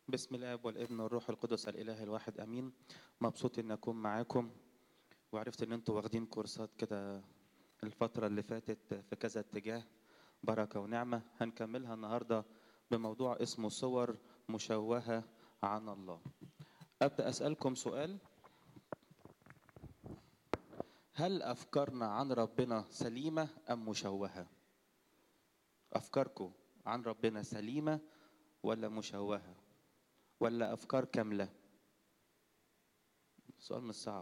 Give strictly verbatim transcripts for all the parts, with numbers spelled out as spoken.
بسم الاب والابن والروح القدس الاله الواحد امين. مبسوط ان اكون معاكم، وعرفت ان انتوا واخدين كورسات كده الفتره اللي فاتت في كذا اتجاه. بركه ونعمه. هنكملها النهارده بموضوع اسمه صور مشوهه عن الله. ابدا اسالكم سؤال: هل افكارنا عن ربنا سليمه ام مشوهه؟ افكاركم عن ربنا سليمه ولا مشوهه ولا افكار كامله؟ سؤال مش صعب.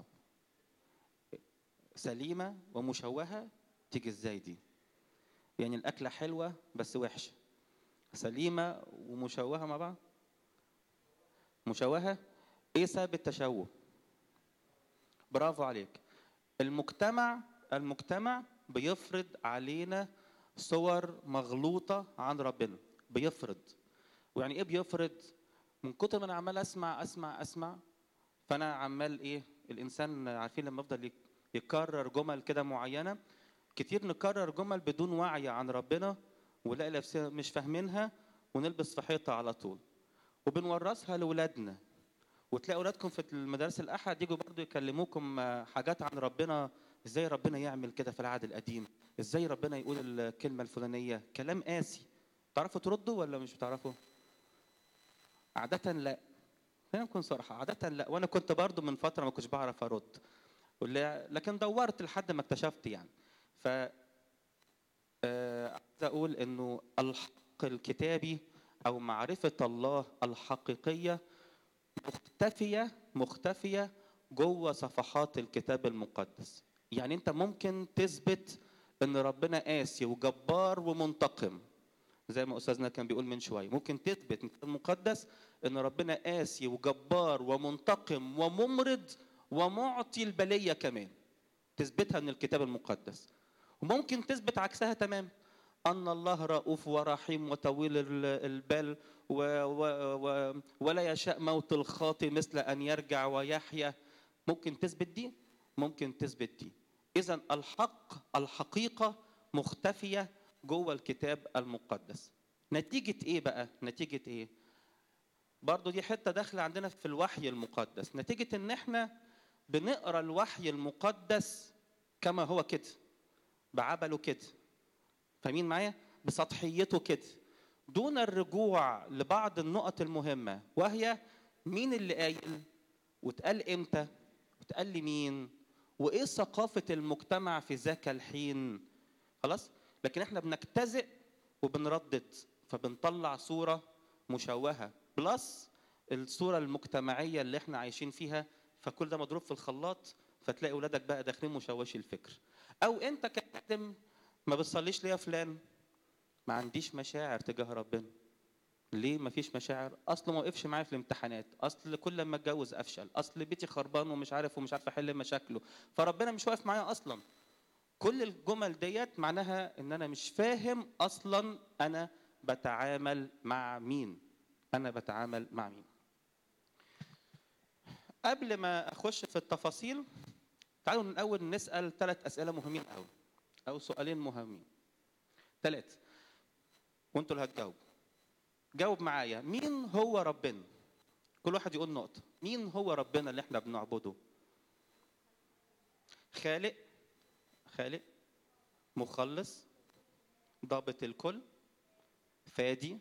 سليمه ومشوهه تيجي ازاي دي؟ يعني الاكله حلوه بس وحشه، سليمه ومشوهه مع بعض؟ مشوهه. ايه سبب التشوه؟ برافو عليك. المجتمع المجتمع بيفرض علينا صور مغلوطه عن ربنا. بيفرض. ويعني ايه بيفرض؟ من كتر ما انا عمال اسمع اسمع اسمع، فانا عمال ايه، الانسان عارفين لما يفضل يكرر جمل كده معينه كتير، نكرر جمل بدون وعي عن ربنا، ونلاقي نفسنا مش فاهمينها ونلبس في حيطه على طول، وبنورثها لاولادنا. وتلاقي اولادكم في المدارس الاحد يجوا برضو يكلموكم حاجات عن ربنا، ازاي ربنا يعمل كده في العهد القديم، ازاي ربنا يقول الكلمه الفلانيه، كلام قاسي. تعرفوا تردوا ولا مش بتعرفوا؟ عاده لا. خلينا نكون صراحه، عاده لا. وانا كنت برضو من فتره ما كنتش بعرف ارد، لكن دورت لحد ما اكتشفت يعني. ف عايز اقول انه الحق الكتابي او معرفه الله الحقيقيه مختفيه مختفيه جوه صفحات الكتاب المقدس. يعني انت ممكن تثبت ان ربنا قاسي وجبار ومنتقم، زي ما استاذنا كان بيقول من شويه. ممكن تثبت من الكتاب المقدس ان ربنا قاسي وجبار ومنتقم وممرض ومعطي البليه كمان، تثبتها من الكتاب المقدس. وممكن تثبت عكسها تمام، أن الله رؤوف ورحيم وطويل البال و و و ولا يشاء موت الخاطئ مثل أن يرجع ويحيا. ممكن تثبت دي، ممكن تثبت دي. إذن الحق الحقيقة مختفية جوه الكتاب المقدس. نتيجة إيه بقى؟ نتيجة إيه؟ برضو دي حتة داخلة عندنا في الوحي المقدس. نتيجة إن إحنا بنقرأ الوحي المقدس كما هو كده، بعبله كده، فاهمين معايا؟ بسطحيته كده، دون الرجوع لبعض النقط المهمة، وهي مين اللي قايل، واتقال امتى، واتقال لمين، وايه ثقافة المجتمع في ذاك الحين. خلاص؟ لكن احنا بنجتزئ وبنردد، فبنطلع صورة مشوهة بلس الصورة المجتمعية اللي احنا عايشين فيها، فكل ده مضروب في الخلاط، فتلاقي اولادك بقى داخلين مشوشي الفكر. او انت كاتم ما بتصليش ليه يا فلان؟ ما عنديش مشاعر تجاه ربنا. ليه ما فيش مشاعر؟ اصل ما وقفش معايا في الامتحانات، اصل كل لما اتجوز افشل، اصل بيتي خربان ومش عارف ومش عارف احل مشاكله، فربنا مش واقف معايا اصلا. كل الجمل ديت معناها ان انا مش فاهم اصلا انا بتعامل مع مين. انا بتعامل مع مين. قبل ما اخش في التفاصيل، تعالوا من الاول نسال ثلاث اسئله مهمين قوي، او سؤالين مهمين. ثلاثه، وانتوا اللي هتجاوبوا. جاوب معايا، مين هو ربنا؟ كل واحد يقول نقطة. مين هو ربنا اللي احنا بنعبده؟ خالق، خالق، مخلص، ضابط الكل، فادي،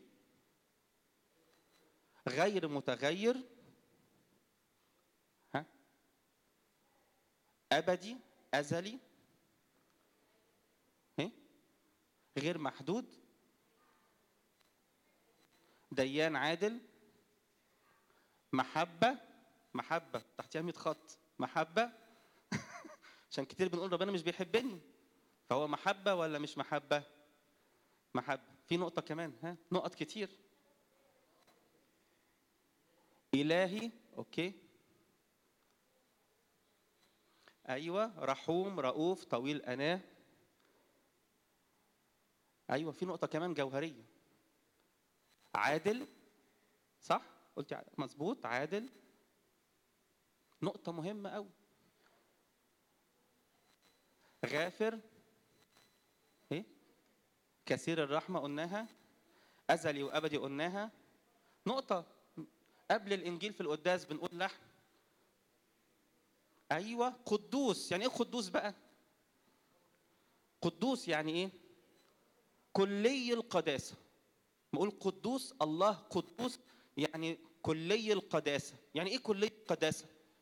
غير متغير، ها، أبدي، أزلي، ها؟ غير محدود، ديان عادل، محبة. محبة تحتها مية خط، محبة. عشان كتير بنقول ربنا مش بيحبني، فهو محبة ولا مش محبة؟ محبة. في نقطة كمان، ها، نقط كتير. إلهي، أوكي. أيوة، رحوم، رؤوف، طويل أناه. أيوة، في نقطة كمان جوهرية. عادل، صح؟ قلت مظبوط، عادل. نقطة مهمة أوي. غافر، إيه؟ كثير الرحمة قلناها. أزلي وأبدي قلناها. نقطة قبل الانجيل في القداس بنقول لحن. ايوه قدوس. يعني ايه قدوس بقى؟ قدوس يعني ايه؟ كلي القداسه. بقول قدوس، الله قدوس يعني كلي القداسه. يعني ايه كلي القداسه؟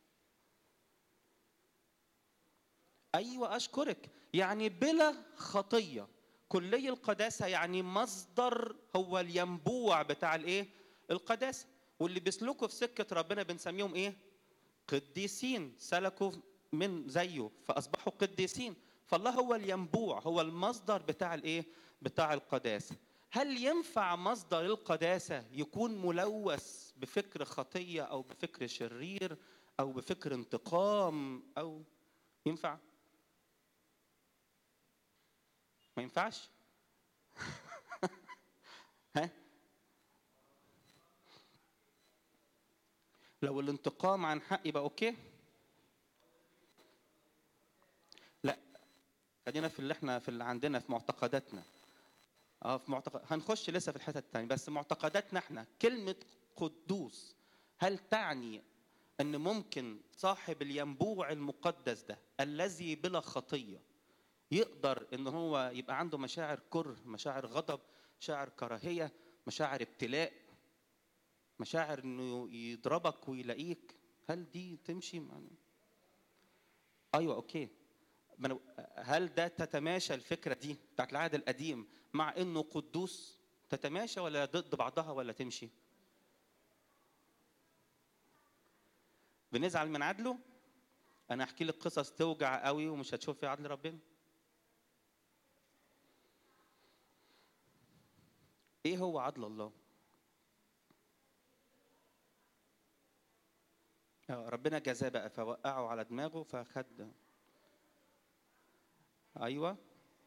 ايوه اشكرك، يعني بلا خطيه. كلي القداسه يعني مصدر، هو الينبوع بتاع الايه؟ القداسه. واللي بيسلكوا في سكه ربنا بنسميهم ايه؟ قديسين. سلكوا من زيه فاصبحوا قديسين. فالله هو الينبوع، هو المصدر بتاع الايه؟ بتاع القداسه. هل ينفع مصدر القداسه يكون ملوث بفكر خطيه او بفكر شرير او بفكر انتقام؟ او ينفع؟ ما ينفعش. ها؟ لو الانتقام عن حق يبقى اوكي؟ لا، خلينا في اللي احنا في اللي عندنا في معتقداتنا. اه في معتقد، هنخش لسه في الحته الثانيه، بس معتقداتنا احنا كلمه قدوس هل تعني ان ممكن صاحب الينبوع المقدس ده الذي بلا خطيه يقدر ان هو يبقى عنده مشاعر كره، مشاعر غضب، مشاعر كراهيه، مشاعر ابتلاء، مشاعر انه يضربك ويلاقيك؟ هل دي تمشي مع... ايوه اوكي. هل ده تتماشى الفكره دي بتاعت العهد القديم مع انه قدوس؟ تتماشى ولا ضد بعضها ولا تمشي؟ بنزعل من عدله. انا احكي لك قصص توجع قوي ومش هتشوف فيها عدل ربنا. ايه هو عدل الله؟ ربنا جزاه بقى فوقعه على دماغه فخد. ايوه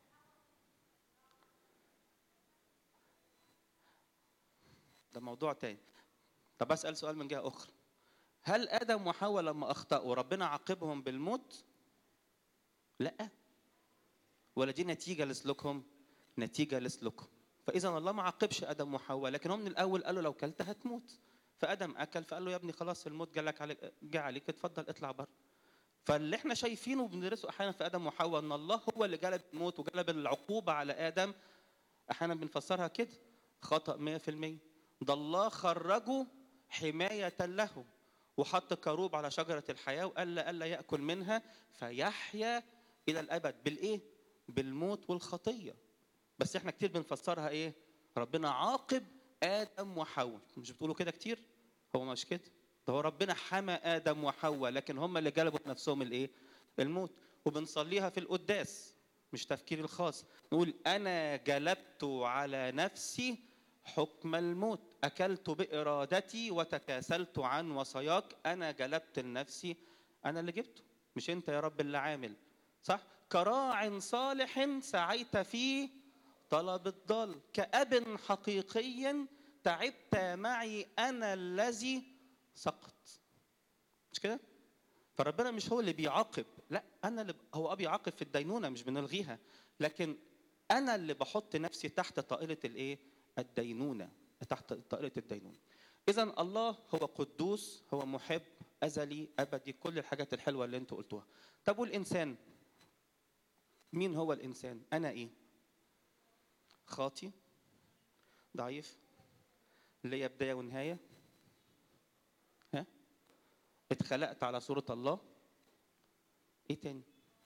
ده موضوع تاني. طب اسال سؤال من جهه اخرى. هل ادم وحواء لما اخطاوا ربنا عاقبهم بالموت؟ لا. ولا دي نتيجه لسلوكهم؟ نتيجه لسلوكهم. فاذا الله ما عاقبش ادم وحواء، لكن هم من الاول قالوا لو كلت هتموت. فادم اكل فقال له يا ابني خلاص الموت جالك عليك، جه عليك، اتفضل اطلع بره. فاللي احنا شايفينه وبندرسه احيانا في ادم وحواء ان الله هو اللي جلب الموت وجلب العقوبه على ادم، احيانا بنفسرها كده خطا مية في المية. ده الله خرجه حمايه له وحط كروب على شجره الحياه وقال لا الا ياكل منها فيحيا الى الابد. بالايه؟ بالموت والخطيه. بس احنا كتير بنفسرها ايه؟ ربنا عاقب ادم وحواء. مش بتقولوا كده كتير؟ هو مش كده. ده هو ربنا حمى ادم وحواء لكن هم اللي جلبوا نفسهم الايه؟ الموت. وبنصليها في القداس، مش تفكيري الخاص. نقول انا جلبت على نفسي حكم الموت، اكلت بارادتي وتكاسلت عن وصاياك. انا جلبت لنفسي، انا اللي جبته، مش انت يا رب اللي عامل. صح؟ كراع صالح سعيت في طلب الضال، كأب حقيقي تعبت معي انا الذي سقط. مش كده؟ فربنا مش هو اللي بيعاقب، لا انا اللي هو اه بيعاقب في الدينونه مش بنلغيها، لكن انا اللي بحط نفسي تحت طائله الايه؟ الدينونه، تحت طائله الدينونه. اذا الله هو قدوس، هو محب، ازلي، ابدي، كل الحاجات الحلوه اللي انتوا قلتوها. طب والانسان؟ مين هو الانسان؟ انا ايه؟ خاطي، ضعيف، ليا بدايه ونهايه. ها؟ اتخلقت على صوره الله. ايه تاني؟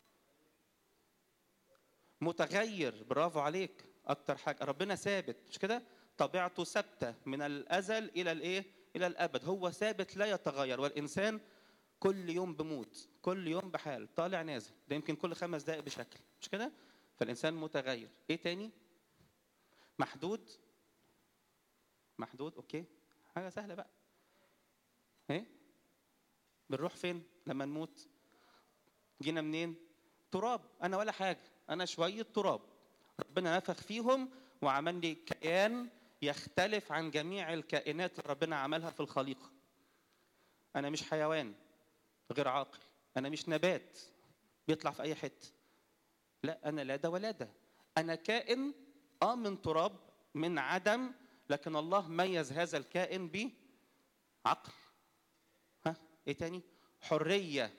متغير، برافو عليك. اكتر حاجه ربنا ثابت، مش كده؟ طبيعته ثابته من الازل الى الايه؟ الى الابد. هو ثابت لا يتغير. والانسان كل يوم بموت، كل يوم بحال، طالع نازل، ده يمكن كل خمس دقائق بشكل، مش كده؟ فالانسان متغير. ايه تاني؟ محدود. محدود اوكي، حاجه سهله بقى. ايه؟ بنروح فين لما نموت؟ جينا منين؟ تراب. انا ولا حاجه، انا شويه تراب. ربنا نفخ فيهم وعمل لي كيان يختلف عن جميع الكائنات اللي ربنا عملها في الخليقه. انا مش حيوان غير عاقل، انا مش نبات بيطلع في اي حته، لا انا لا ده ولا ده. انا كائن اه من تراب، من عدم، لكن الله ميز هذا الكائن عقل، ها ايه تاني؟ حريه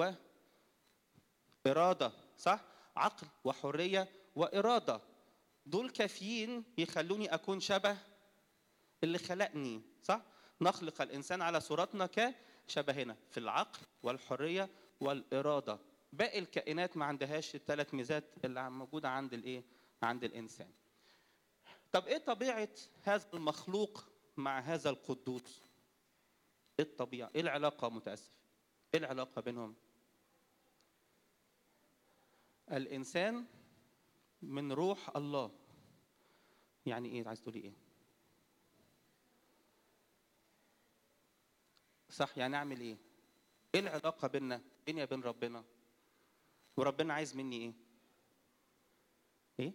واراده، صح؟ عقل وحريه واراده، دول كافيين يخلوني اكون شبه اللي خلقني، صح؟ نخلق الانسان على صورتنا كشبهنا في العقل والحريه والاراده. باقي الكائنات ما عندهاش الثلاث ميزات اللي موجوده عند الايه؟ عند الانسان. طب ايه طبيعه هذا المخلوق مع هذا القدوس؟ ايه الطبيعه؟ ايه العلاقه؟ متاسف، ايه العلاقه بينهم؟ الانسان من روح الله. يعني ايه؟ عايز تقولي ايه؟ صح، يعني اعمل ايه؟ ايه العلاقه بيننا، بيني وبين ربنا؟ وربنا عايز مني ايه؟ ايه؟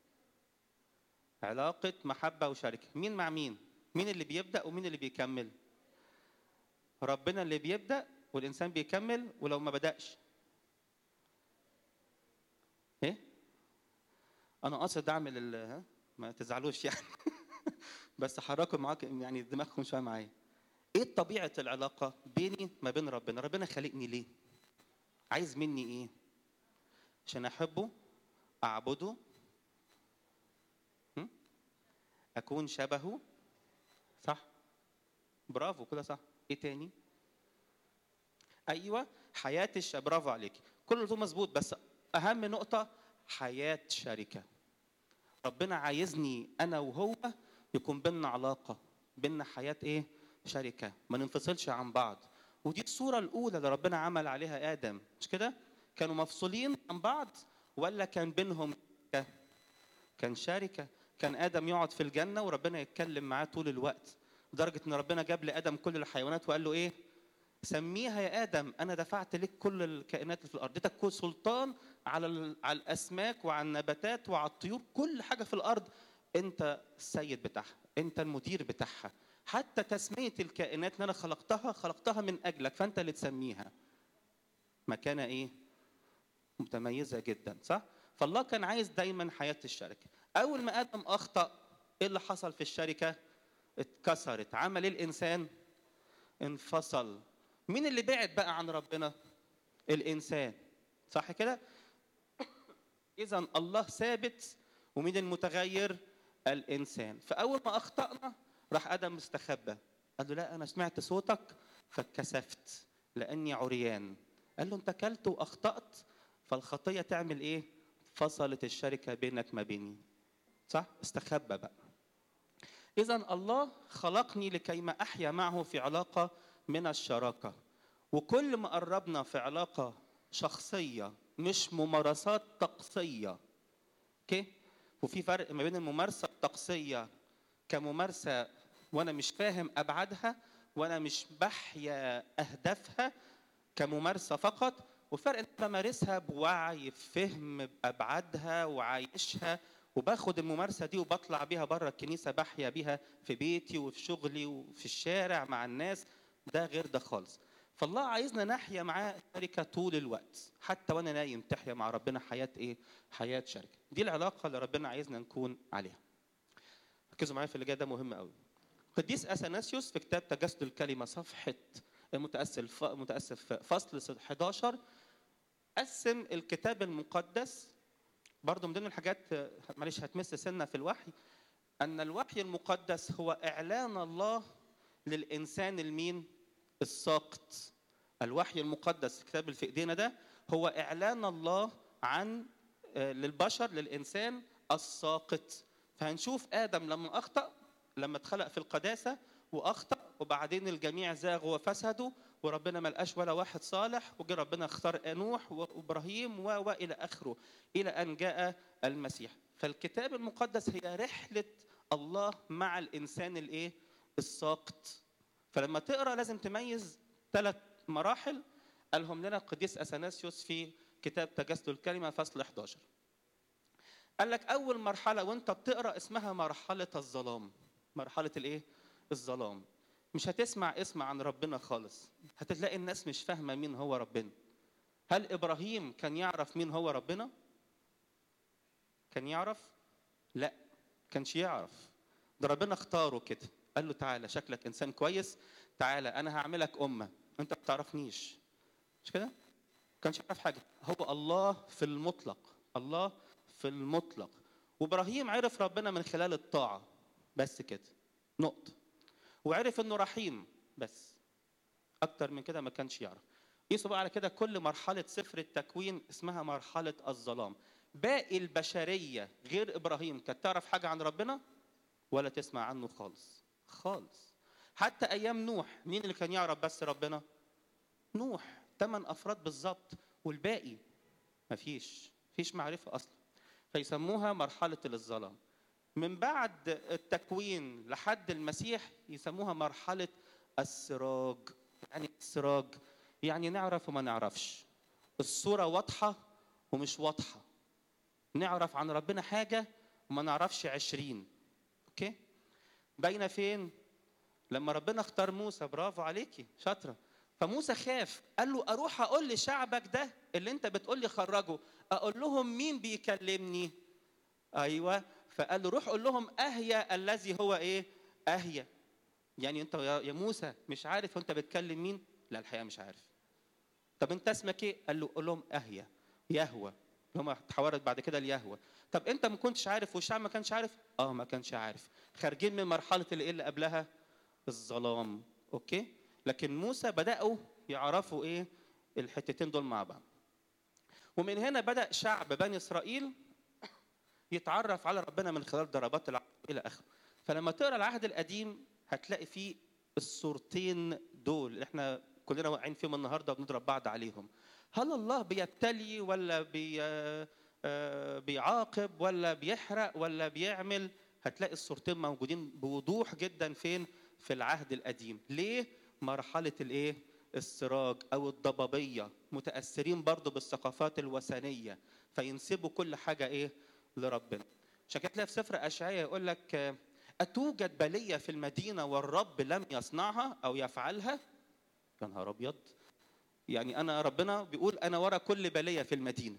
علاقه محبه وشركه. مين مع مين؟ مين اللي بيبدا ومين اللي بيكمل؟ ربنا اللي بيبدا والانسان بيكمل. ولو ما بداش ايه؟ انا قاصد اعمل ال ها، ما تزعلوش يعني بس حركوا معاك يعني دماغكم شويه معايا. ايه طبيعه العلاقه بيني ما بين ربنا؟ ربنا خلقني ليه؟ عايز مني ايه؟ عشان احبه، اعبده، هم؟ اكون شبهه، صح؟ برافو كده، صح. ايه تاني؟ ايوه، حياه الش برافو عليك، كل ده مظبوط، بس اهم نقطه حياه شركه. ربنا عايزني انا وهو يكون بينا علاقه، بينا حياه ايه؟ شركه، ما ننفصلش عن بعض. ودي الصوره الاولى اللي ربنا عمل عليها ادم، مش كده؟ كانوا مفصولين عن بعض ولا كان بينهم شركة؟ كان شركه. كان ادم يقعد في الجنه وربنا يتكلم معاه طول الوقت، لدرجه ان ربنا جاب لادم كل الحيوانات وقال له ايه؟ سميها يا ادم، انا دفعت لك كل الكائنات اللي في الارض، اديتك كل سلطان على ال- على الاسماك وعلى النباتات وعلى الطيور، كل حاجه في الارض انت السيد بتاعها، انت المدير بتاعها. حتى تسميه الكائنات اللي انا خلقتها خلقتها من اجلك، فانت اللي تسميها. مكانه ايه؟ متميزه جدا، صح؟ فالله كان عايز دايما حياه الشركه. اول ما ادم اخطا، ايه اللي حصل في الشركه؟ اتكسرت. عمل ايه الانسان؟ انفصل. مين اللي بعد بقى عن ربنا؟ الانسان، صح كده؟ اذا الله ثابت، ومين المتغير؟ الانسان. فاول ما اخطانا راح ادم مستخبى، قال له لا انا سمعت صوتك فاتكسفت لاني عريان. قال له انت اكلت واخطات، فالخطيه تعمل ايه؟ فصلت الشركه بينك ما بيني، صح؟ استخبى بقى. اذا الله خلقني لكي ما احيا معه في علاقه من الشراكه. وكل ما قربنا في علاقه شخصيه مش ممارسات طقسيه، اوكي؟ وفي فرق ما بين الممارسه الطقسيه كممارسه وانا مش فاهم ابعادها وانا مش بحيا اهدافها كممارسه فقط، وفرق ان انا بمارسها بوعي، بفهم بابعادها وعايشها، وباخد الممارسه دي وبطلع بيها بره الكنيسه بحيا بيها في بيتي وفي شغلي وفي الشارع مع الناس. ده غير ده خالص. فالله عايزنا نحيا معاه شركه طول الوقت، حتى وانا نايم تحيا مع ربنا حياه ايه؟ حياه شركه. دي العلاقه اللي ربنا عايزنا نكون عليها. ركزوا معايا في اللي جاي ده، مهم قوي. قديس اثناسيوس في كتاب تجسد الكلمه صفحه متاسف متاسف فصل حداشر قسم الكتاب المقدس برضه من ضمن الحاجات، معلش هتمس سنه في الوحي، ان الوحي المقدس هو اعلان الله للانسان المين؟ الساقط. الوحي المقدس الكتاب اللي في ايدينا ده هو اعلان الله عن للبشر، للانسان الساقط. فهنشوف ادم لما اخطا، لما اتخلق في القداسه واخطا، وبعدين الجميع زاغوا وفسدوا، وربنا ما لقاش ولا واحد صالح، وجه ربنا اختار نوح وابراهيم والى اخره، الى ان جاء المسيح. فالكتاب المقدس هي رحله الله مع الانسان الايه؟ الساقط. فلما تقرا لازم تميز ثلاث مراحل قالهم لنا القديس اثناسيوس في كتاب تجسد الكلمه فصل حداشر. قال لك اول مرحله وانت بتقرا اسمها مرحله الظلام. مرحله الايه؟ الظلام. مش هتسمع اسم عن ربنا خالص، هتلاقي الناس مش فاهمه مين هو ربنا. هل ابراهيم كان يعرف مين هو ربنا؟ كان يعرف؟ لا، كانش يعرف. ده ربنا اختاره كده، قال له تعالى شكلك انسان كويس، تعالى انا هعملك امه، انت ما بتعرفنيش، مش كده؟ ما كانش يعرف حاجه. هو الله في المطلق، الله في المطلق. وابراهيم عرف ربنا من خلال الطاعه بس كده، نقطه. وعرف انه رحيم بس، اكتر من كده ما كانش يعرف. قيسوا بقى على كده كل مرحله سفر التكوين اسمها مرحله الظلام. باقي البشريه غير ابراهيم كانت تعرف حاجه عن ربنا ولا تسمع عنه خالص خالص. حتى ايام نوح مين اللي كان يعرف بس ربنا؟ نوح، ثمان افراد بالظبط، والباقي مفيش مفيش معرفه اصلا. فيسموها مرحله الظلام. من بعد التكوين لحد المسيح يسموها مرحله السراج. يعني السراج يعني نعرف وما نعرفش، الصوره واضحه ومش واضحه، نعرف عن ربنا حاجه وما نعرفش عشرين. اوكي؟ باينه فين؟ لما ربنا اختار موسى، برافو عليكي شاطره. فموسى خاف، قال له اروح اقول لشعبك ده اللي انت بتقول لي خرجوا، اقول لهم مين بيكلمني؟ ايوه، فقال له روح قول لهم اهيا الذي هو ايه؟ اهيا. يعني انت يا موسى مش عارف انت بتكلم مين؟ لا الحقيقه مش عارف. طب انت اسمك ايه؟ قال له قول لهم اهيا يهوى، اللي هم اتحولت بعد كده ليهوى. طب انت ما كنتش عارف والشعب ما كانش عارف؟ اه ما كانش عارف. خارجين من مرحله اللي, اللي قبلها الظلام. اوكي؟ لكن موسى بداوا يعرفوا ايه الحتتين دول مع بعض. ومن هنا بدا شعب بني اسرائيل يتعرف على ربنا من خلال ضربات العقل الى اخره. فلما تقرا العهد القديم هتلاقي فيه الصورتين دول اللي احنا كلنا واقعين فيهم النهارده وبنضرب بعض عليهم. هل الله بيبتلي ولا بي بيعاقب ولا بيحرق ولا بيعمل؟ هتلاقي الصورتين موجودين بوضوح جدا فين؟ في العهد القديم. ليه؟ مرحله الايه؟ السراج او الضبابيه، متاثرين برضو بالثقافات الوثنيه فينسبوا كل حاجه ايه؟ لربنا. عشان كده تلاقي في سفر اشعياء يقول لك اتوجد بليه في المدينه والرب لم يصنعها او يفعلها؟ يا نهار ابيض! يعني انا ربنا بيقول انا ورا كل بليه في المدينه،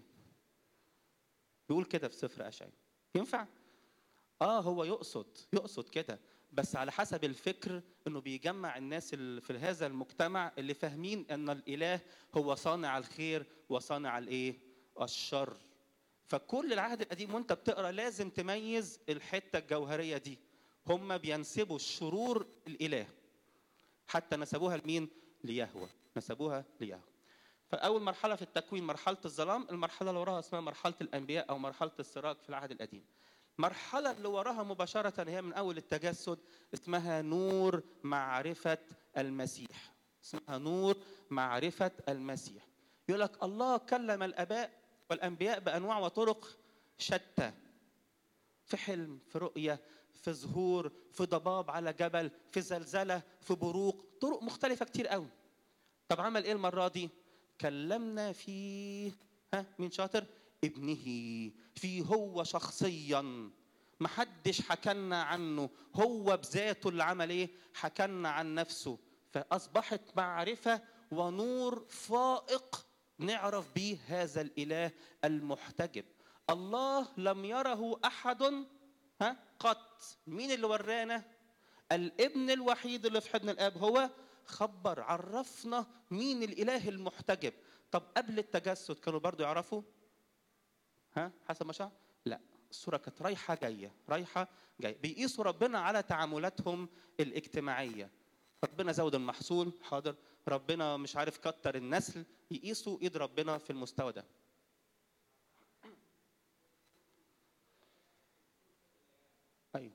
بيقول كده في سفر اشعياء. ينفع؟ اه هو يقصد يقصد كده، بس على حسب الفكر انه بيجمع الناس اللي في هذا المجتمع اللي فاهمين ان الاله هو صانع الخير وصانع الايه؟ الشر. فكل العهد القديم وانت بتقرا لازم تميز الحته الجوهريه دي. هم بينسبوا الشرور الاله، حتى نسبوها لمين؟ ليهوه، نسبوها ليهوه. فاول مرحله في التكوين مرحله الظلام. المرحله اللي وراها اسمها مرحله الانبياء او مرحله السراج في العهد القديم. المرحله اللي وراها مباشره هي من اول التجسد، اسمها نور معرفه المسيح. اسمها نور معرفه المسيح. يقول لك الله كلم الاباء والانبياء بانواع وطرق شتى، في حلم، في رؤيه، في ظهور، في ضباب على جبل، في زلزله، في بروق، طرق مختلفه كتير قوي. طب عمل ايه المره دي؟ كلمنا في ها مين شاطر؟ ابنه، في هو شخصيا، محدش حكلنا عنه، هو بذاته اللي عمل ايه؟ حكلنا عن نفسه. فاصبحت معرفه ونور فائق نعرف به هذا الاله المحتجب. الله لم يره احد ها قط. مين اللي ورانا؟ الابن الوحيد اللي في حضن الاب هو خبر، عرفنا مين الاله المحتجب. طب قبل التجسد كانوا برضو يعرفوا؟ ها حسب ما شاء؟ لا، الصوره كانت رايحه جايه رايحه جايه. بيقيسوا ربنا على تعاملاتهم الاجتماعيه. ربنا زود المحصول، حاضر. ربنا مش عارف كتر النسل، يقيسوا ايد ربنا في المستوى ده. ايوه.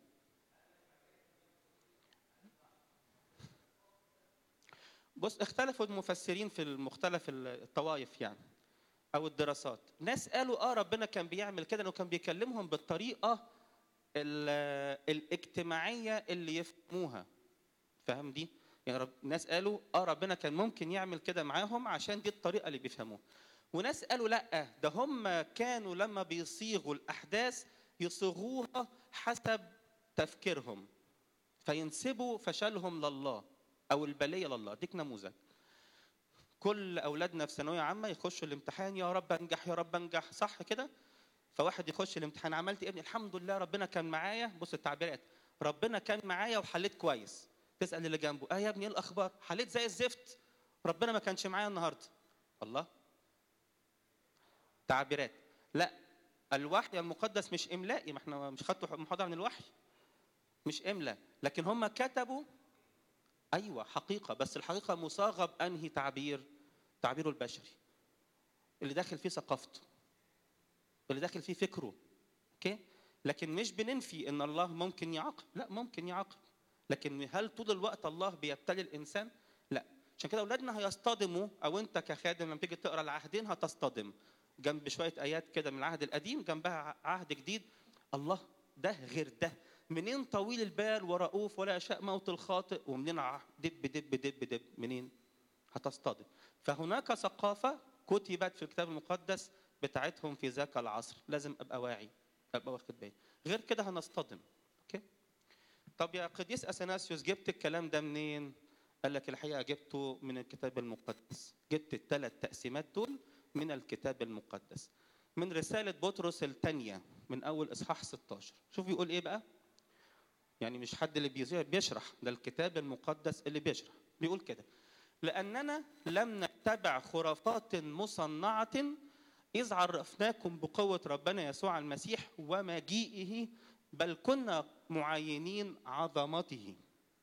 بص، اختلفوا المفسرين في المختلف الطوائف يعني او الدراسات. ناس قالوا اه ربنا كان بيعمل كده انه كان بيكلمهم بالطريقه الاجتماعيه اللي يفهموها. فاهم دي؟ يعني رب... ناس قالوا اه ربنا كان ممكن يعمل كده معاهم عشان دي الطريقه اللي بيفهموها. وناس قالوا لا، ده هم كانوا لما بيصيغوا الاحداث يصيغوها حسب تفكيرهم، فينسبوا فشلهم لله او البليه لله. اديك نموذج. كل اولادنا في ثانويه عامه يخشوا الامتحان يا رب انجح يا رب انجح، صح كده؟ فواحد يخش الامتحان عملت ايه يا ابني؟ الحمد لله ربنا كان معايا. بص التعبيرات، ربنا كان معايا وحليت كويس. تسال اللي جنبه اه يا ابني ايه الاخبار؟ حليت زي الزفت، ربنا ما كانش معايا النهارده. الله، تعبيرات. لا، الوحي المقدس مش املائي، ما احنا مش خدتوا محاضره عن الوحي، مش املاء، لكن هم كتبوا ايوه حقيقه، بس الحقيقه مصاغه بانهي تعبير؟ تعبيره البشري اللي داخل فيه ثقافته، اللي داخل فيه فكره. اوكي، لكن مش بننفي ان الله ممكن يعاقب، لا ممكن يعاقب، لكن هل طول الوقت الله بيبتلي الانسان؟ لا. عشان كده اولادنا هيصطدموا، او انت كخادم لما تيجي تقرا العهدين هتصطدم جنب شويه ايات كده من العهد القديم جنبها عهد جديد. الله، ده غير ده، منين طويل البال ورؤوف ولا يشاء موت الخاطئ، ومنين دب دب دب دب منين؟ هتصطدم. فهناك ثقافه كتبت في الكتاب المقدس بتاعتهم في ذاك العصر، لازم ابقى واعي، ابقى واخد بالي، غير كده هنصطدم. اوكي. طب يا قديس اثناسيوس جبت الكلام ده منين؟ قال لك الحقيقه جبته من الكتاب المقدس، جبت الثلاث تقسيمات دول من الكتاب المقدس، من رساله بطرس الثانيه من اول اصحاح ستاشر. شوف يقول ايه بقى، يعني مش حد اللي بيشرح، ده الكتاب المقدس اللي بيشرح. بيقول كده: لاننا لم نتبع خرافات مصنعه إذ عرفناكم بقوة ربنا يسوع المسيح ومجيئه، بل كنا معاينين عظمته.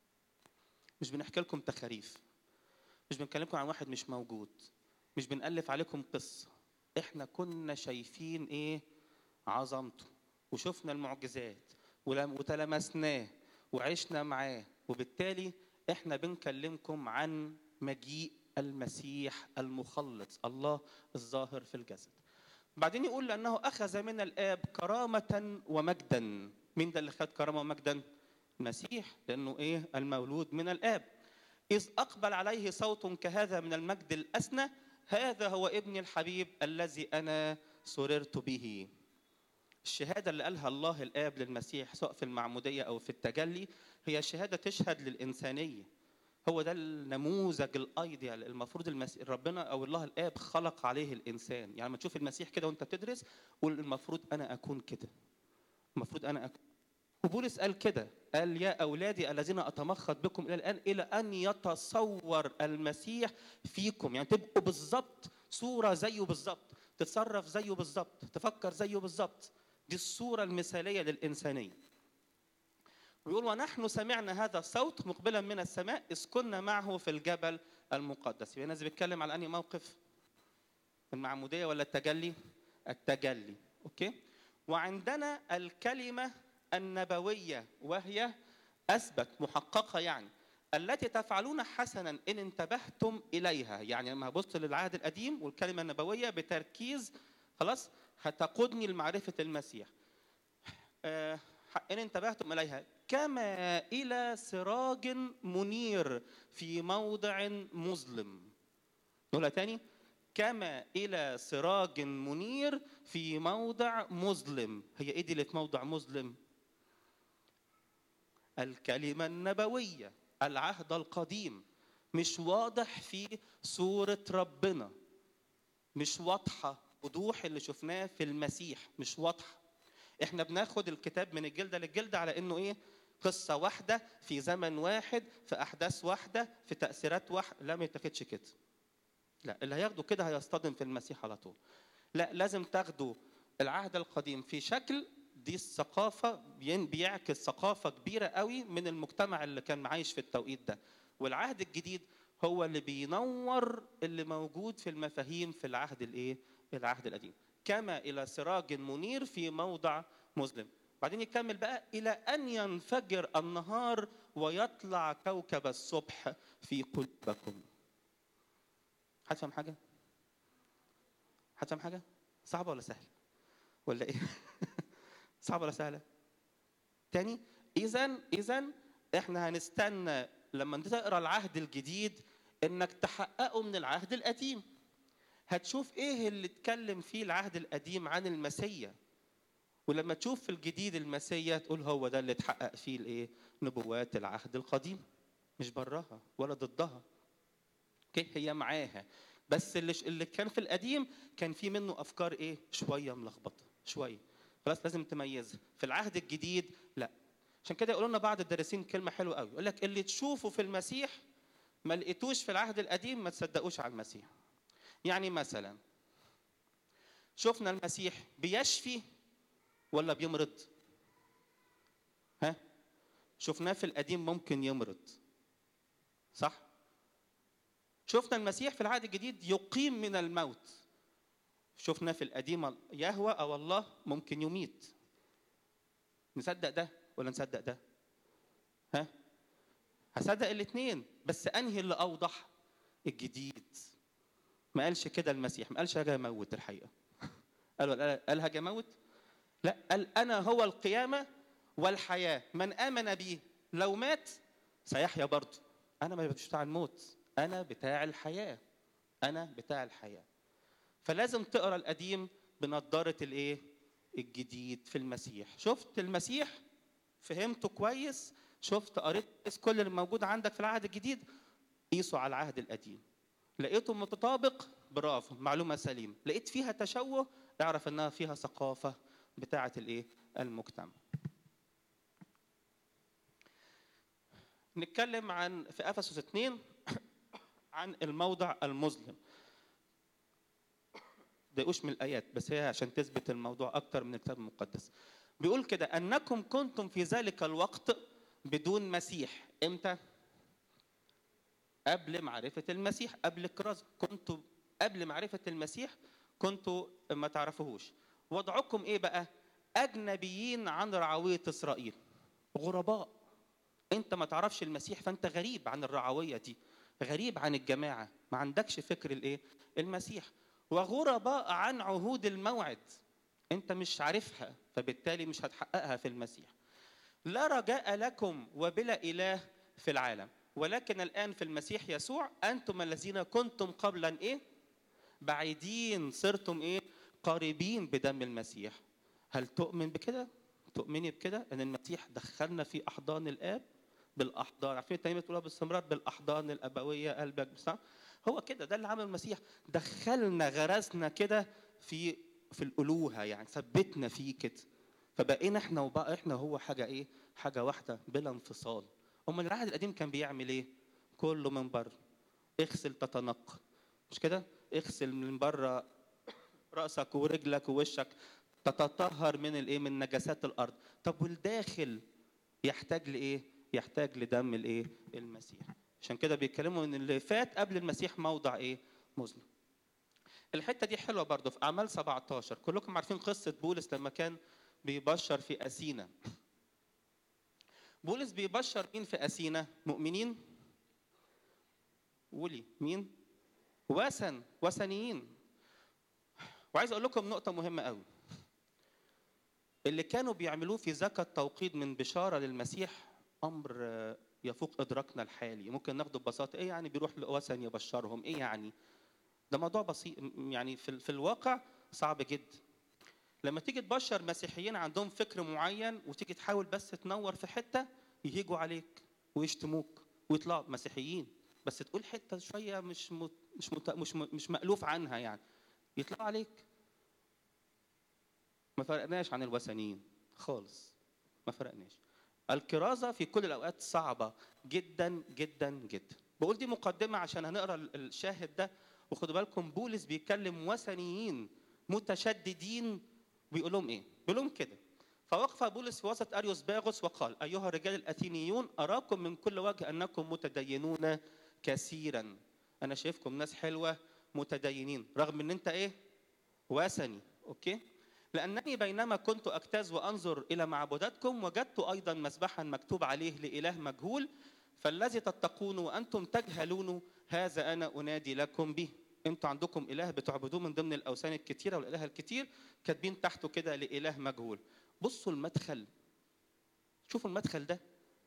مش بنحكي لكم تخاريف، مش بنكلمكم عن واحد مش موجود، مش بنألف عليكم قصة، احنا كنا شايفين ايه؟ عظمته، وشفنا المعجزات وتلمسناه وعشنا معاه، وبالتالي احنا بنكلمكم عن مجيء المسيح المخلص، الله الظاهر في الجسد. بعدين يقول لأنه أخذ من الآب كرامة ومجدا. مين ده اللي خد كرامة ومجدا؟ المسيح، لأنه إيه؟ المولود من الآب. إذ أقبل عليه صوت كهذا من المجد الأسنى: هذا هو ابني الحبيب الذي أنا سررت به. الشهادة اللي قالها الله الآب للمسيح سواء في المعمودية أو في التجلي هي شهادة تشهد للإنسانية. هو ده النموذج الايديال المفروض المسيح ربنا او الله الاب خلق عليه الانسان. يعني لما تشوف المسيح كده وانت بتدرس قول المفروض انا اكون كده، المفروض انا اكون. وبولس قال كده، قال يا اولادي الذين اتمخض بكم الى الان الى ان يتصور المسيح فيكم، يعني تبقوا بالظبط صوره زيه بالظبط، تتصرف زيه بالظبط، تفكر زيه بالظبط. دي الصوره المثاليه للانسانيه. ويقول ونحن سمعنا هذا الصوت مقبلا من السماء إذ كنا معه في الجبل المقدس. يبقى الناس بيتكلم على أنهي موقف؟ المعمودية ولا التجلي؟ التجلي. أوكي. وعندنا الكلمة النبوية وهي أثبت محققة، يعني التي تفعلون حسنا إن انتبهتم إليها. يعني لما هبص للعهد القديم والكلمة النبوية بتركيز، خلاص هتقودني لمعرفة المسيح. آه إن انتبهتم إليها كما إلى سراج منير في موضع مظلم. نقولها تاني: كما إلى سراج منير في موضع مظلم. هي إيه دي اللي في موضع مظلم؟ الكلمة النبوية، العهد القديم مش واضح في صورة ربنا، مش واضحة وضوح اللي شفناه في المسيح، مش واضحة. احنا بناخد الكتاب من الجلدة للجلدة على انه ايه؟ قصة واحدة في زمن واحد في احداث واحدة في تأثيرات واحدة. لا، ما يتاخدش كده. لا، اللي هياخده كده هيصطدم في المسيح على طول. لا، لازم تاخدوا العهد القديم في شكل دي الثقافة، بيعكس ثقافة كبيرة قوي من المجتمع اللي كان عايش في التوقيت ده، والعهد الجديد هو اللي بينور اللي موجود في المفاهيم في العهد الايه؟ العهد القديم. كما إلى سراج منير في موضع مظلم. بعدين يكمل بقى إلى أن ينفجر النهار ويطلع كوكب الصبح في قلوبكم. هتفهم حاجة؟ هتفهم حاجة؟ صعبة ولا سهلة؟ ولا إيه؟ صعبة ولا سهلة؟ تاني، إذن إذن إحنا هنستنى لما تقرأ العهد الجديد إنك تحققه من العهد القديم. هتشوف إيه اللي اتكلم فيه العهد القديم عن المسيا، ولما تشوف في الجديد المسيا تقول هو ده اللي اتحقق فيه الإيه؟ نبوات العهد القديم، مش براها ولا ضدها. اوكي، هي معاها، بس اللي اللي كان في القديم كان فيه منه افكار ايه؟ شويه ملخبطه شويه، خلاص لازم تميزها. في العهد الجديد لا. عشان كده يقولوا لنا بعض الدارسين كلمه حلوه قوي، يقول لك اللي تشوفه في المسيح ما لقيتوش في العهد القديم ما تصدقوش على المسيح. يعني مثلا شفنا المسيح بيشفي ولا بيمرض؟ ها؟ شفناه في القديم ممكن يمرض، صح؟ شفنا المسيح في العهد الجديد يقيم من الموت. شفنا في القديم يهوه او الله ممكن يميت. نصدق ده ولا نصدق ده؟ ها؟ هصدق الاثنين، بس انهي اللي اوضح؟ الجديد. ما قالش كده المسيح، ما قالش هاجي اموت الحقيقه. قال قال هاجي اموت؟ لا، قال انا هو القيامه والحياه، من امن بي لو مات سيحيا برضه. انا ما مش بتاع الموت، انا بتاع الحياه، انا بتاع الحياه. فلازم تقرا القديم بنضاره الايه؟ الجديد في المسيح. شفت المسيح فهمته كويس، شفت قريت كل اللي موجود عندك في العهد الجديد، قيسوا على العهد القديم. لقيته متطابق، برافو، معلومه سليمه. لقيت فيها تشوه، اعرف انها فيها ثقافه بتاعه الايه؟ المجتمع. نتكلم عن في افسس اثنين عن الموضع المظلم. دقوش من الايات، بس هي عشان تثبت الموضوع اكتر من الكتاب المقدس. بيقول كده انكم كنتم في ذلك الوقت بدون مسيح. امتى؟ قبل معرفه المسيح، قبل الكرازه. كنتوا قبل معرفه المسيح كنتوا ما تعرفوهوش. وضعكم ايه بقى؟ اجنبيين عن رعويه اسرائيل، غرباء. انت ما تعرفش المسيح، فانت غريب عن الرعويه دي، غريب عن الجماعه، ما عندكش فكر الايه؟ المسيح. وغرباء عن عهود الموعد، انت مش عارفها، فبالتالي مش هتحققها في المسيح. لا رجاء لكم وبلا اله في العالم، ولكن الان في المسيح يسوع انتم الذين كنتم قبلا ايه؟ بعيدين صرتم ايه؟ قريبين بدم المسيح. هل تؤمن بكده؟ تؤمني بكده ان المسيح دخلنا في احضان الاب؟ بالاحضان، عارفين التلميذ بتقولها باستمرار، بالاحضان الابويه قلبك، صح؟ هو كده، ده اللي عمل المسيح، دخلنا غرسنا كده في في الالوهه، يعني ثبتنا فيه كده، فبقينا احنا وبقى احنا هو حاجه ايه؟ حاجه واحده بلا انفصال. امال العهد القديم كان بيعمل ايه؟ كله من بره، اغسل تتنقى، مش كده؟ اغسل من بره راسك ورجلك ووشك، تتطهر من الايه؟ من نجاسات الارض. طب والداخل يحتاج لايه؟ يحتاج لدم الايه؟ المسيح. عشان كده بيتكلموا ان اللي فات قبل المسيح موضع ايه؟ مظلم. الحته دي حلوه برضه في اعمال سبعتاشر. كلكم عارفين قصه بولس لما كان بيبشر في اثينا. بولس بيبشر مين في اثينا؟ مؤمنين؟ قولي مين؟ وثن، وثنيين. وعايز اقول لكم نقطه مهمه قوي. اللي كانوا بيعملوه في ذاك التوقيت من بشاره للمسيح امر يفوق ادراكنا الحالي. ممكن ناخده ببساطه، ايه يعني بيروح لوثن يبشرهم؟ ايه يعني؟ ده موضوع بسيط، يعني في في الواقع صعب جدا. لما تيجي تبشر مسيحيين عندهم فكر معين وتيجي تحاول بس تنور في حته، يهيجوا عليك ويشتموك ويطلعوا مسيحيين، بس تقول حته شويه مش مت مش مت مش مش مألوف عنها، يعني يطلعوا عليك. ما فرقناش عن الوثنيين خالص، ما فرقناش. الكرازه في كل الاوقات صعبه جدا جدا جدا. بقول دي مقدمه عشان هنقرا الشاهد ده، وخدوا بالكم بولس بيكلم وثنيين متشددين، بيقول لهم ايه؟ بيقول لهم كده: فوقف بولس في وسط اريوس باغوس وقال: ايها الرجال الاثينيون، اراكم من كل وجه انكم متدينون كثيرا. انا شايفكم ناس حلوه متدينين رغم ان انت ايه؟ وثني. اوكي؟ لأنني بينما كنت أجتاز وأنظر إلى معبوداتكم وجدت أيضا مسبحا مكتوب عليه لإله مجهول، فالذي تتقون وأنتم تجهلون هذا أنا أنادي لكم به. أنتوا عندكم إله بتعبدوه من ضمن الأوثان الكتيرة والإله الكتير، كاتبين تحته كده لإله مجهول. بصوا المدخل، شوفوا المدخل ده.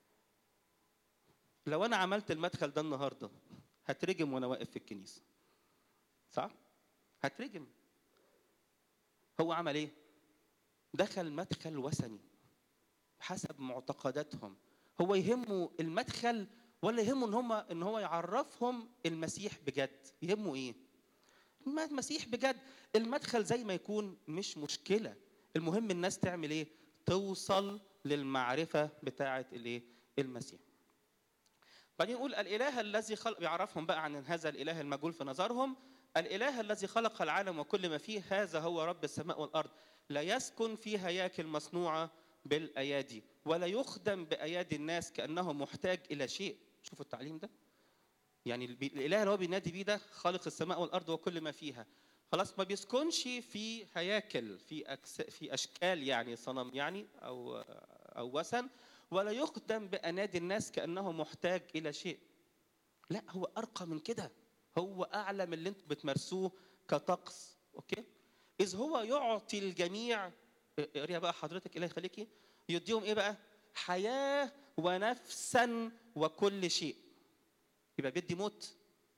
لو أنا عملت المدخل ده النهاردة هترجم وأنا واقف في الكنيسة، صح؟ هترجم. هو عمل إيه؟ دخل مدخل وثني حسب معتقداتهم. هو يهمه المدخل ولا يهمه ان هم ان هو يعرفهم المسيح بجد؟ يهمه ايه؟ المسيح بجد. المدخل زي ما يكون مش مشكله، المهم الناس تعمل ايه؟ توصل للمعرفة بتاعة الايه؟ المسيح. بعدين نقول الاله الذي خلق، بيعرفهم بقى عن هذا الاله المجهول في نظرهم. الاله الذي خلق العالم وكل ما فيه، هذا هو رب السماء والارض، لا يسكن في هياكل مصنوعه بالايادي، ولا يخدم بايادي الناس كانه محتاج الى شيء. شوفوا التعليم ده، يعني الاله اللي هو بينادي بيه ده خالق السماء والارض وكل ما فيها، خلاص ما بيسكنش في هياكل، في أكس في اشكال يعني صنم يعني او او وثن، ولا يخدم بأنادي الناس كأنه محتاج إلى شيء. لا، هو أرقى من كده، هو أعلى من اللي انتم بتمارسوه كطقس. أوكي؟ إذ هو يعطي الجميع، اقريها بقى حضرتك إله يخليكي، يديهم إيه بقى؟ حياة ونفسا وكل شيء. يبقى بيدي موت؟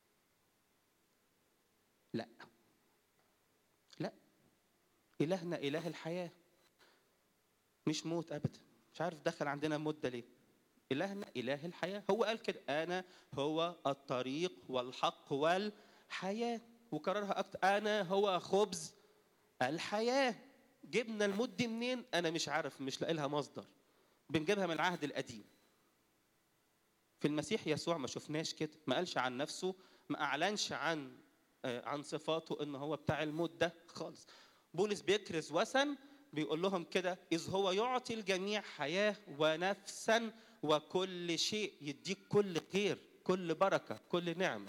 لا لا، إلهنا إله الحياة مش موت أبدا. مش عارف دخل عندنا موت ده ليه. إلهنا إله الحياة، هو قال كده أنا هو الطريق والحق والحياة، وكررها أكتر، أنا هو خبز الحياة. جبنا الموت دي منين؟ أنا مش عارف، مش لاقي لها مصدر، بنجيبها من العهد القديم. في المسيح يسوع ما شفناش كده، ما قالش عن نفسه، ما أعلنش عن عن صفاته إن هو بتاع الموت ده خالص. بولس بيكرز وثن بيقول لهم كده، إذ هو يعطي الجميع حياة ونفسا وكل شيء، يديك كل خير، كل بركة، كل نعمة.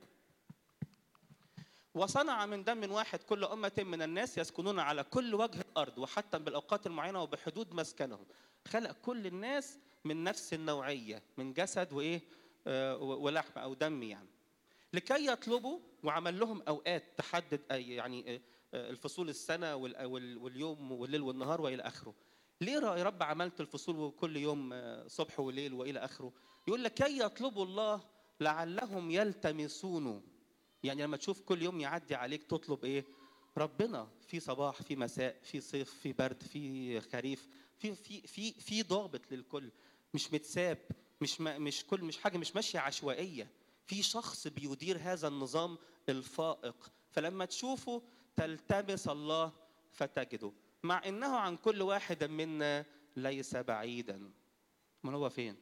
وصنع من دم واحد كل أمة من الناس يسكنون على كل وجه الأرض، وحتى بالأوقات المعينة وبحدود مسكنهم. خلق كل الناس من نفس النوعية، من جسد وإيه آه ولحم أو دم يعني، لكي يطلبوا، وعمل لهم أوقات تحدد أي يعني الفصول السنة واليوم والليل والنهار وإلى آخره. ليه يا رب عملت الفصول وكل يوم صبح وليل وإلى آخره؟ يقول لك كي يطلبوا الله لعلهم يلتمسونه. يعني لما تشوف كل يوم يعدي عليك تطلب إيه؟ ربنا، في صباح، في مساء، في صيف، في برد، في خريف، في في في في ضابط للكل، مش متساب، مش مش كل مش حاجة مش ماشية عشوائية، في شخص بيدير هذا النظام الفائق. فلما تشوفه تلتمس الله فتجده، مع انه عن كل واحد منا ليس بعيدا. من هو فين؟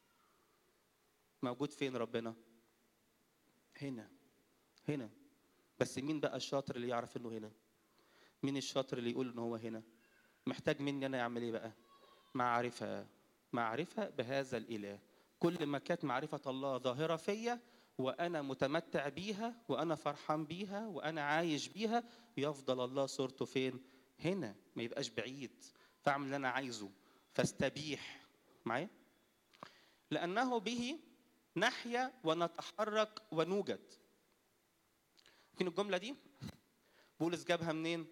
موجود فين ربنا؟ هنا هنا. بس مين بقى الشاطر اللي يعرف انه هنا؟ مين الشاطر اللي يقول انه هو هنا؟ محتاج مني انا اعمل ايه بقى؟ معرفة، معرفة بهذا الإله. كل ما كانت معرفة الله ظاهرة فيا وأنا متمتع بيها وأنا فرحان بيها وأنا عايش بيها، يفضل الله صورته فين؟ هنا، ما يبقاش بعيد. فاعمل اللي أنا عايزه، فاستبيح معايا. لأنه به نحيا ونتحرك ونوجد. لكن الجملة دي بولس جابها منين؟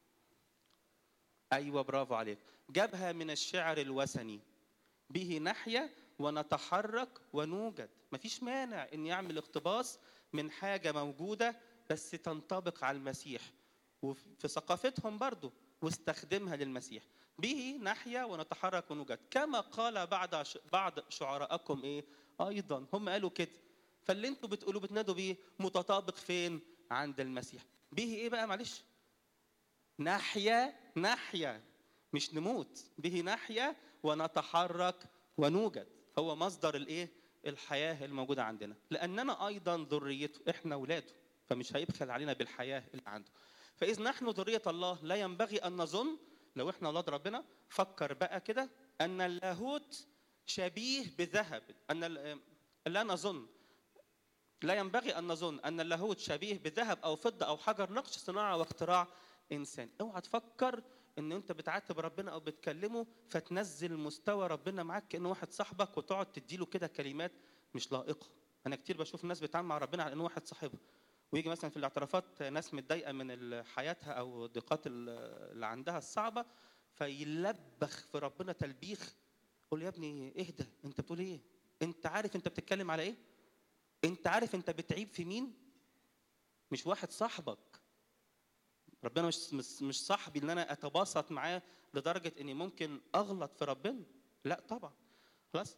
أيوة برافو عليك، جابها من الشعر الوثني. به نحيا ونتحرك ونوجد. مفيش مانع ان يعمل اقتباس من حاجة موجودة بس تنطبق على المسيح وفي ثقافتهم برضو، واستخدمها للمسيح. به نحيا ونتحرك ونوجد، كما قال بعض بعض شعراءكم ايه ايضا، هم قالوا كده. فاللي انتوا بتقولوا بتنادوا بيه متطابق فين؟ عند المسيح. به ايه بقى؟ معلش، نحيا، نحيا مش نموت. به نحيا ونتحرك ونوجد، هو مصدر الايه؟ الحياه الموجوده عندنا، لاننا ايضا ذريته، احنا اولاده، فمش هيبخل علينا بالحياه اللي عنده. فاذ نحن ذريه الله لا ينبغي ان نظن، لو احنا اولاد ربنا فكر بقى كده، ان اللاهوت شبيه بذهب، ان لا نظن، لا ينبغي ان نظن ان اللاهوت شبيه بذهب او فضه او حجر نقش صناعه واختراع انسان. اوعى تفكر ان انت بتعاتب ربنا او بتكلمه فتنزل مستوى ربنا معاك كانه واحد صاحبك وتقعد تديله كده كلمات مش لائقه. انا كتير بشوف الناس بتتعامل مع ربنا على انه واحد صاحبها، ويجي مثلا في الاعترافات ناس متضايقه من حياتها او الضيقات اللي عندها الصعبه، فيلبخ في ربنا تلبيخ. قول يا ابني اهدى، انت بتقول ايه؟ انت عارف انت بتتكلم على ايه؟ انت عارف انت بتعيب في مين؟ مش واحد صاحبك. ربنا مش مش صاحبي ان انا اتباسط معاه لدرجه اني ممكن اغلط في ربنا، لا طبعا. خلاص.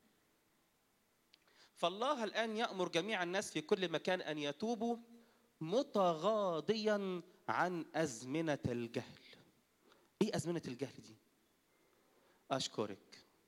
فالله الان يأمر جميع الناس في كل مكان ان يتوبوا متغاضيا عن ازمنه الجهل. ايه ازمنه الجهل دي؟ اشكرك،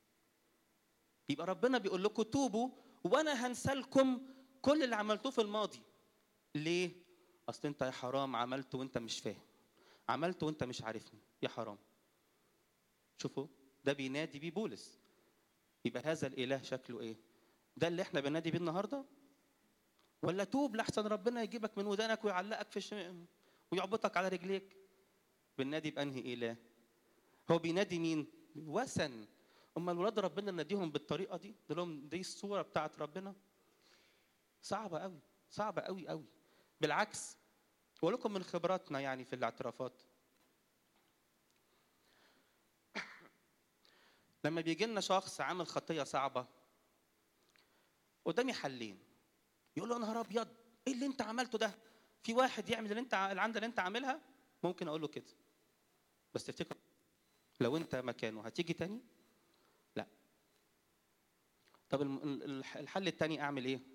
يبقى ربنا بيقول لكم توبوا وانا هنسى لكم كل اللي عملتوه في الماضي. ليه؟ اصل انت يا حرام عملت وانت مش فاهم، عملت وانت مش عارفني يا حرام. شوفوا ده بينادي بيه بولس. يبقى هذا الاله شكله ايه؟ ده اللي احنا بننادي بيه النهارده؟ ولا توب لحسن ربنا يجيبك من ودانك ويعلقك في الشم... ويعبطك على رجليك؟ بننادي بانهي اله؟ هو بينادي مين؟ وثن. امال ولاد ربنا نناديهم بالطريقه دي؟ ده لهم دي الصوره بتاعت ربنا؟ صعبه قوي، صعبه قوي قوي. بالعكس، ولكم من خبراتنا يعني في الاعترافات، لما بيجي لنا شخص عامل خطيه صعبه قدامي حلين. يقول له نهار ابيض ايه اللي انت عملته ده؟ في واحد يعمل اللي انت العمده اللي انت عاملها؟ ممكن اقول له كده، بس تفتكر لو انت مكانه هتيجي تاني؟ لا. طب الحل التاني اعمل ايه؟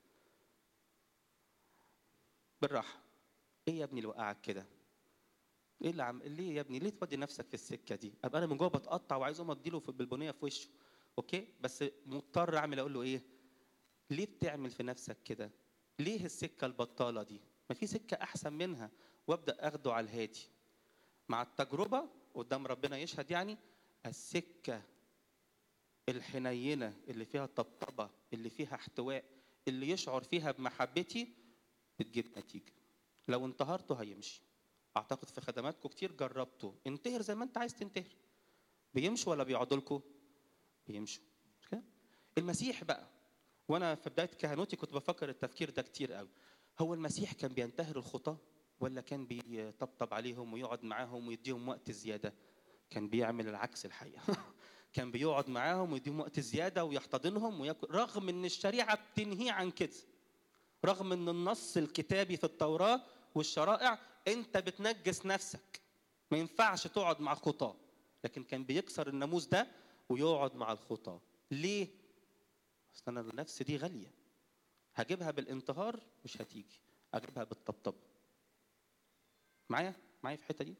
بالراحه. ايه يا ابني اللي وقعك كده؟ ايه اللي عم ليه يا ابني؟ ليه تودي نفسك في السكه دي؟ ابقى انا من جوه بتقطع وعايز اقوم اديله في بالبنيه في وشه، اوكي، بس مضطر اعمل اقول له ايه؟ ليه بتعمل في نفسك كده؟ ليه السكه البطاله دي؟ ما في سكه احسن منها. وابدا اخده على الهادي مع التجربه قدام ربنا يشهد يعني. السكه الحنينه اللي فيها طبطبه، اللي فيها احتواء، اللي يشعر فيها بمحبتي بتجيب نتيجه. لو انتهرته هيمشي. اعتقد في خدماتكم كتير جربته، انتهر زي ما انت عايز تنتهر. بيمشوا ولا بيقعدوا لكم؟ بيمشوا. المسيح بقى، وانا في بدايه كهنوتي كنت بفكر التفكير ده كتير قوي. هو المسيح كان بينتهر الخطاه ولا كان بيطبطب عليهم ويقعد معاهم ويديهم وقت زياده؟ كان بيعمل العكس الحقيقه. كان بيقعد معاهم ويديهم وقت زياده ويحتضنهم وياكل، رغم ان الشريعه بتنهي عن كده، رغم ان النص الكتابي في التوراه والشرائع انت بتنجس نفسك، ما ينفعش تقعد مع الخطاه، لكن كان بيكسر الناموس ده ويقعد مع الخطاه. ليه؟ اصل انا النفس دي غاليه، هجيبها بالانتهار مش هتيجي، اجيبها بالطبطب. معايا معايا في الحته دي؟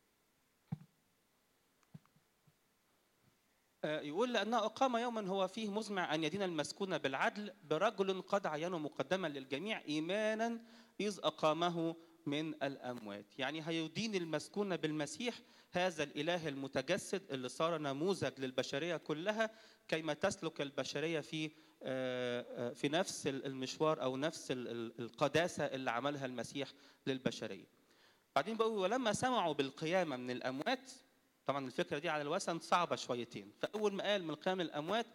يقول لأنه أقام يوما هو فيه مزمع أن يدين المسكون بالعدل برجل قد عينه مقدما للجميع إيمانا إذ أقامه من الأموات. يعني هيدين المسكون بالمسيح، هذا الإله المتجسد اللي صار نموذج للبشرية كلها كيما تسلك البشرية في في نفس المشوار أو نفس القداسة اللي عملها المسيح للبشرية. بعدين بقول ولما سمعوا بالقيامة من الأموات، طبعا الفكرة دي على الوثن صعبة شويتين، فأول ما قال من قيام الأموات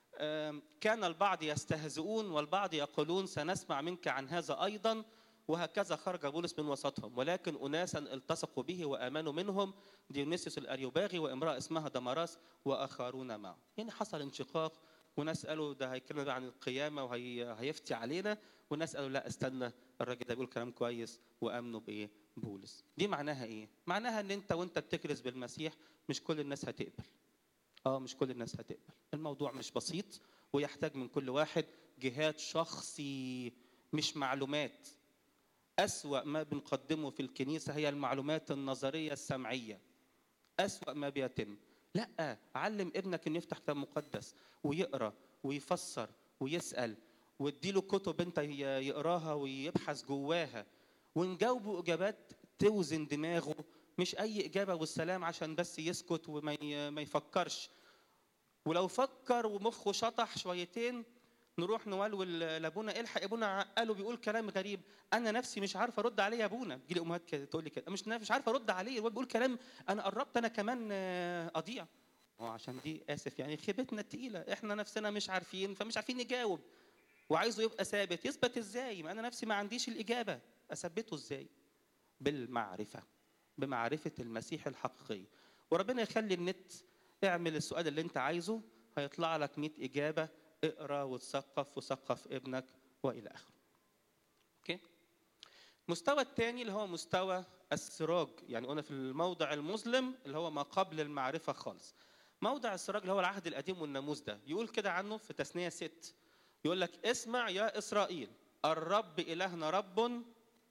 كان البعض يستهزئون والبعض يقولون سنسمع منك عن هذا أيضا، وهكذا خرج بولس من وسطهم. ولكن أناسا التصقوا به وآمنوا منهم ديونيسيوس الأريوباغي وامرأة اسمها دمراس وآخرون معه. يعني حصل انشقاق، وناس قالوا ده هيتكلم عن القيامة وهيفتي علينا، وناس قالوا لا استنى الراجل ده بيقول كلام كويس، وآمنوا بإيه؟ بولس. دي معناها ايه؟ معناها ان انت وانت بتكرز بالمسيح مش كل الناس هتقبل. اه مش كل الناس هتقبل. الموضوع مش بسيط ويحتاج من كل واحد جهاد شخصي مش معلومات. أسوأ ما بنقدمه في الكنيسة هي المعلومات النظرية السمعية. أسوأ ما بيتم. لا، علم ابنك انه يفتح كتاب مقدس ويقرا ويفسر ويسأل، واديله كتب انت يقراها ويبحث جواها، ونجاوبه اجابات توزن دماغه، مش اي اجابه والسلام عشان بس يسكت وما ما يفكرش. ولو فكر ومخه شطح شويتين نروح نولول لابونا الحق ابونا قالوا بيقول كلام غريب، انا نفسي مش عارفه ارد عليه يا ابونا. تجي لي امهات كده تقول لي كده مش مش عارفه ارد عليه، الواد بيقول كلام انا قربت انا كمان اضيع. هو عشان دي اسف يعني خيبتنا التقيله، احنا نفسنا مش عارفين فمش عارفين نجاوب، وعايزه يبقى ثابت. يثبت ازاي؟ ما انا نفسي ما عنديش الاجابه، اثبته ازاي؟ بالمعرفه، بمعرفه المسيح الحقيقي. وربنا يخلي النت اعمل السؤال اللي انت عايزه هيطلع لك مئة اجابه، اقرا وتثقف وثقف ابنك والى اخره. اوكي. المستوى الثاني اللي هو مستوى السراج، يعني قلنا في الموضع المظلم اللي هو ما قبل المعرفه خالص. موضع السراج اللي هو العهد القديم والناموس ده، يقول كده عنه في تثنيه ست، يقول لك اسمع يا اسرائيل الرب الهنا رب.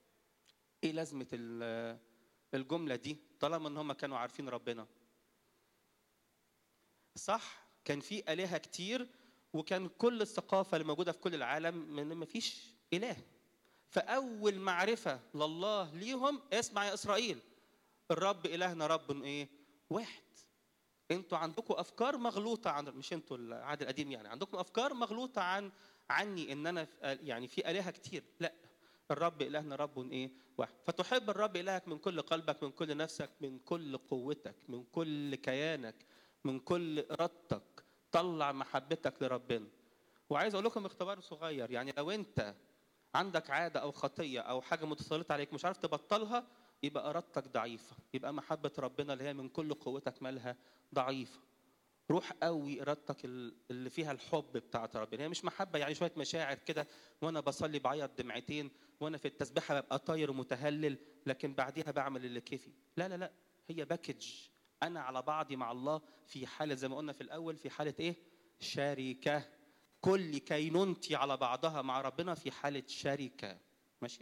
ايه لازمه الجمله دي طالما ان هم كانوا عارفين ربنا؟ صح، كان في آلهة كتير وكان كل الثقافه اللي موجوده في كل العالم من ما فيش اله. فاول معرفه لله ليهم، اسمع يا اسرائيل، الرب الهنا رب ايه؟ واحد. انتوا عندكم افكار مغلوطه عن، مش انتوا العهد القديم يعني، عندكم افكار مغلوطه عن عني ان انا يعني في الهه كتير. لا، الرب الهنا رب ايه؟ واحد. فتحب الرب الهك من كل قلبك، من كل نفسك، من كل قوتك، من كل كيانك، من كل ارادتك. طلع محبتك لربنا. وعايز اقول لكم اختبار صغير، يعني لو انت عندك عاده او خطيه او حاجه متسلطه عليك مش عارف تبطلها، يبقى ارادتك ضعيفه، يبقى محبه ربنا اللي هي من كل قوتك مالها ضعيفه. روح قوي ارادتك اللي فيها الحب بتاعت ربنا. هي مش محبه يعني شويه مشاعر كده وانا بصلي بعيط دمعتين، وانا في التسبيحه ببقى طاير ومتهلل، لكن بعديها بعمل اللي كيفي. لا لا لا، هي باكج. انا على بعضي مع الله في حاله زي ما قلنا في الاول، في حاله ايه؟ شركه. كل كينونتي على بعضها مع ربنا في حاله شركه. ماشي.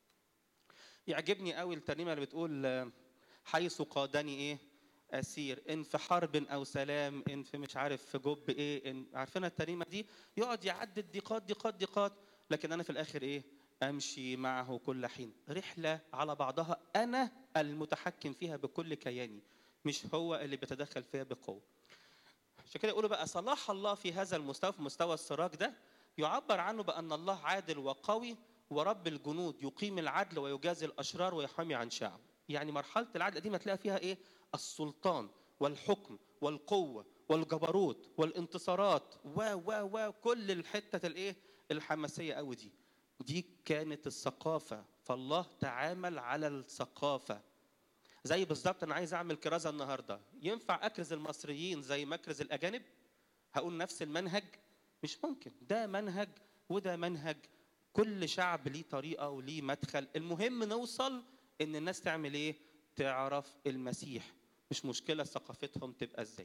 يعجبني قوي الترنيمه اللي بتقول حيث قادني ايه؟ اسير، ان في حرب او سلام، ان في مش عارف في جب ايه، ان عارفين الترنيمه دي؟ يقعد يعدد ضيقات ضيقات ضيقات، لكن انا في الاخر ايه؟ امشي معه كل حين. رحله على بعضها انا المتحكم فيها بكل كياني، مش هو اللي بيتدخل فيها بقوه. عشان كده يقولوا بقى صلاح الله في هذا المستوى، في مستوى السراج ده، يعبر عنه بان الله عادل وقوي ورب الجنود، يقيم العدل ويجازي الاشرار ويحامي عن شعب. يعني مرحله العدل القديمه تلاقي فيها ايه؟ السلطان والحكم والقوه والجبروت والانتصارات و و و كل الحته الايه؟ الحماسيه قوي دي. دي كانت الثقافه، فالله تعامل على الثقافه. زي بالظبط انا عايز اعمل كرازه النهارده، ينفع اكرز المصريين زي ما اكرز الاجانب؟ هقول نفس المنهج؟ مش ممكن. ده منهج وده منهج، كل شعب ليه طريقه وليه مدخل. المهم نوصل ان الناس تعمل ايه؟ تعرف المسيح. مش مشكله ثقافتهم تبقى ازاي.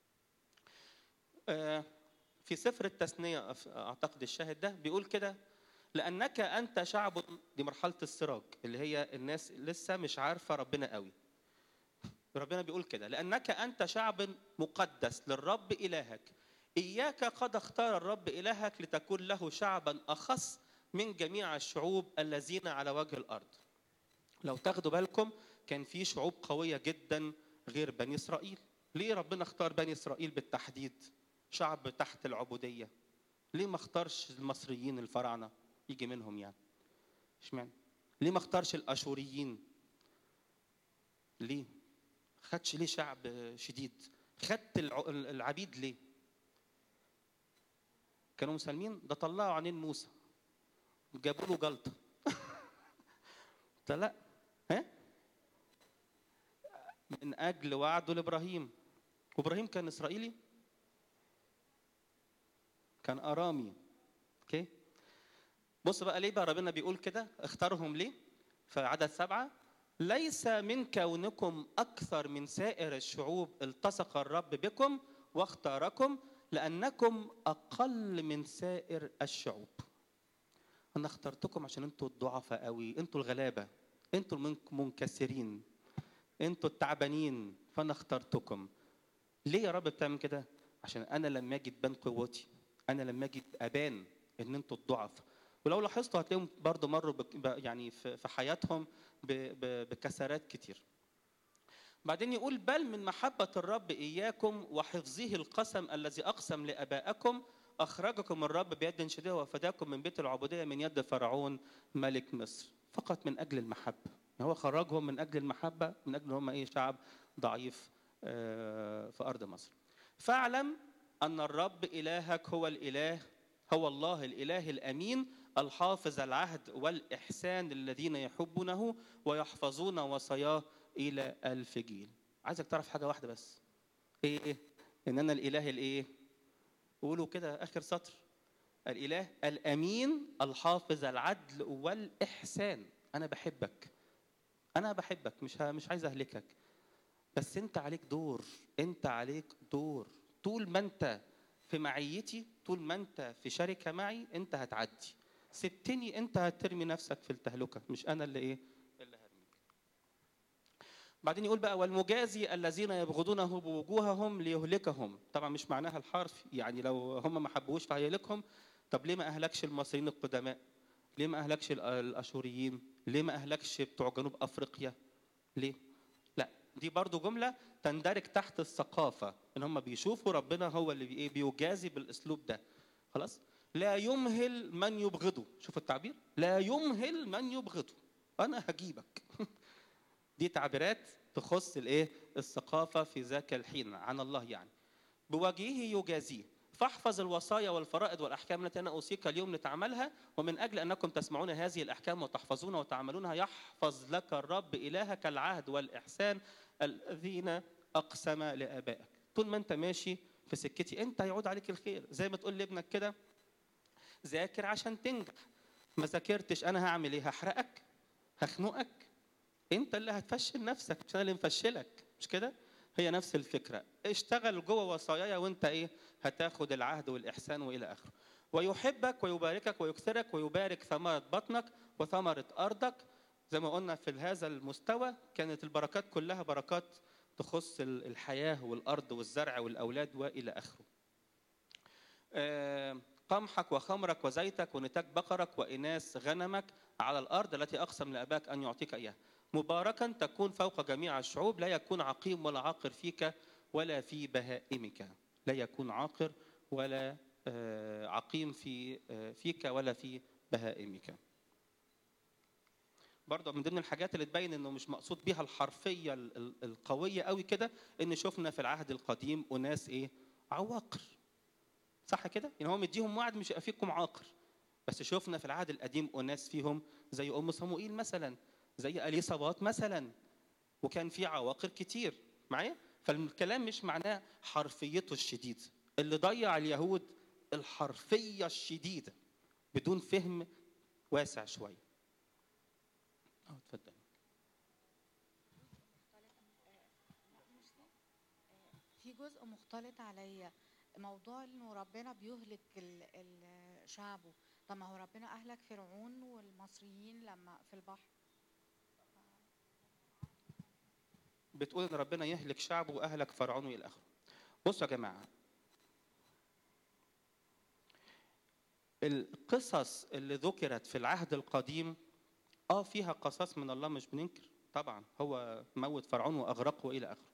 آه في سفر التثنيه اعتقد الشاهد ده بيقول كده: لانك انت شعب، دي مرحله السراج اللي هي الناس لسه مش عارفه ربنا قوي. ربنا بيقول كده: لأنك أنت شعب مقدس للرب إلهك، إياك قد اختار الرب إلهك لتكون له شعبا أخص من جميع الشعوب الذين على وجه الأرض. لو تاخدوا بالكم كان في شعوب قوية جدا غير بني إسرائيل. ليه ربنا اختار بني إسرائيل بالتحديد؟ شعب تحت العبودية. ليه ما اختارش المصريين الفراعنة يجي منهم يعني؟ اشمعنى؟ ليه ما اختارش الأشوريين؟ ليه؟ خدش ليه شعب شديد؟ خدت العبيد ليه؟ كانوا مسالمين؟ ده طلعوا عينين موسى، جابوا له جلطه. لا، ها؟ من اجل وعده لابراهيم. وابراهيم كان اسرائيلي؟ كان ارامي. اوكي. بص بقى ليه بقى ربنا بيقول كده اختارهم ليه في عدد سبعة: ليس من كونكم أكثر من سائر الشعوب التصق الرب بكم واختاركم، لأنكم أقل من سائر الشعوب. أنا اخترتكم عشان أنتوا الضعفاء قوي، أنتوا الغلابة، أنتوا المنكسرين، أنتوا التعبانين، فأنا اخترتكم. ليه يا رب بتعمل كده؟ عشان أنا لما أجي تبان قوتي، أنا لما أجي أبان إن أنتوا الضعف. ولو لاحظتوا هتلاقيهم برضو مروا يعني في حياتهم بكسرات كتير. بعدين يقول: بل من محبة الرب إياكم وحفظه القسم الذي أقسم لآبائكم أخرجكم الرب بيد شديدة وفداكم من بيت العبودية من يد فرعون ملك مصر. فقط من أجل المحبة. هو خرجهم من أجل المحبة، من أجل هم إيه؟ شعب ضعيف في أرض مصر. فاعلم أن الرب إلهك هو الإله، هو الله الإله الأمين الحافظ العهد والإحسان الذين يحبونه ويحفظون وصاياه إلى ألف جيل. عايزك تعرف حاجة واحدة بس. إيه إيه؟ إن أنا الإله الإيه؟ قولوا كده آخر سطر: الإله الأمين الحافظ العدل والإحسان. أنا بحبك، أنا بحبك، مش مش عايز أهلكك، بس أنت عليك دور، أنت عليك دور. طول ما أنت في معيتي، طول ما أنت في شركة معي، أنت هتعدي. سبتني أنت هترمي نفسك في التهلكة، مش أنا اللي إيه؟ اللي هرميك. بعدين يقول بقى والمجازي الذين يبغضونه بوجوههم ليهلكهم. طبعا مش معناها الحرف، يعني لو هم ما حبوش فهيهلكهم. طب ليه ما اهلكش المصريين القدماء؟ ليه ما اهلكش الأ- الاشوريين؟ ليه ما اهلكش بتوع جنوب افريقيا؟ ليه؟ لا، دي برضو جمله تندرج تحت الثقافه، ان هم بيشوفوا ربنا هو اللي بي- إيه بيجازي بالاسلوب ده. خلاص. لا يمهل من يبغضه. شوف التعبير، لا يمهل من يبغضه، انا هجيبك. دي تعبيرات تخص الايه الثقافه في ذاك الحين عن الله، يعني بوجهه يجازيه. فاحفظ الوصايا والفرائض والاحكام التي انا اوصيك اليوم لتعملها، ومن اجل انكم تسمعون هذه الاحكام وتحفظون وتعملونها يحفظ لك الرب الهك العهد والاحسان الذين اقسم لابائك. طول ما انت ماشي في سكتي انت هيعود عليك الخير. زي ما تقول لابنك كده ذاكر عشان تنجح، ما ذاكرتش انا هعمل ايه؟ هحرقك، هخنقك، انت اللي هتفشل نفسك مش انا اللي مفشلك. مش كده؟ هي نفس الفكره. اشتغل جوه وصاياي وانت ايه هتاخد العهد والاحسان والى اخره. ويحبك ويباركك ويكثرك ويبارك ثمره بطنك وثمره ارضك. زي ما قلنا في هذا المستوى كانت البركات كلها بركات تخص الحياه والارض والزرع والاولاد والى اخره. آه، قمحك وخمرك وزيتك ونتاج بقرك وإناث غنمك على الأرض التي أقسم لأباك أن يعطيك إياها. مباركا تكون فوق جميع الشعوب، لا يكون عقيم ولا عاقر فيك ولا في بهائمك. لا يكون عاقر ولا آه، عقيم في آه، فيك ولا في بهائمك. برضه من ضمن الحاجات اللي تبين انه مش مقصود بيها الحرفيه ال- ال- القويه قوي كده، ان شفنا في العهد القديم اناس ايه عواقر. صح كده؟ يعني هو مديهم وعد مش هيبقى فيكم عاقر. بس شفنا في العهد القديم اناس فيهم زي ام صموئيل مثلا، زي اليصابات مثلا، وكان في عواقر كتير معايا. فالكلام مش معناه حرفيته الشديده. اللي ضيع اليهود الحرفيه الشديده بدون فهم واسع شويه. اه اتفضل. في جزء مختلط عليا، موضوع انه ربنا بيهلك ال- ال- شعبه. طب ما هو ربنا اهلك فرعون والمصريين لما في البحر. بتقول ان ربنا يهلك شعبه واهلك فرعون والى اخره. بصوا يا جماعه، القصص اللي ذكرت في العهد القديم اه فيها قصص من الله مش بننكر، طبعا هو موت فرعون واغرقه والى اخره.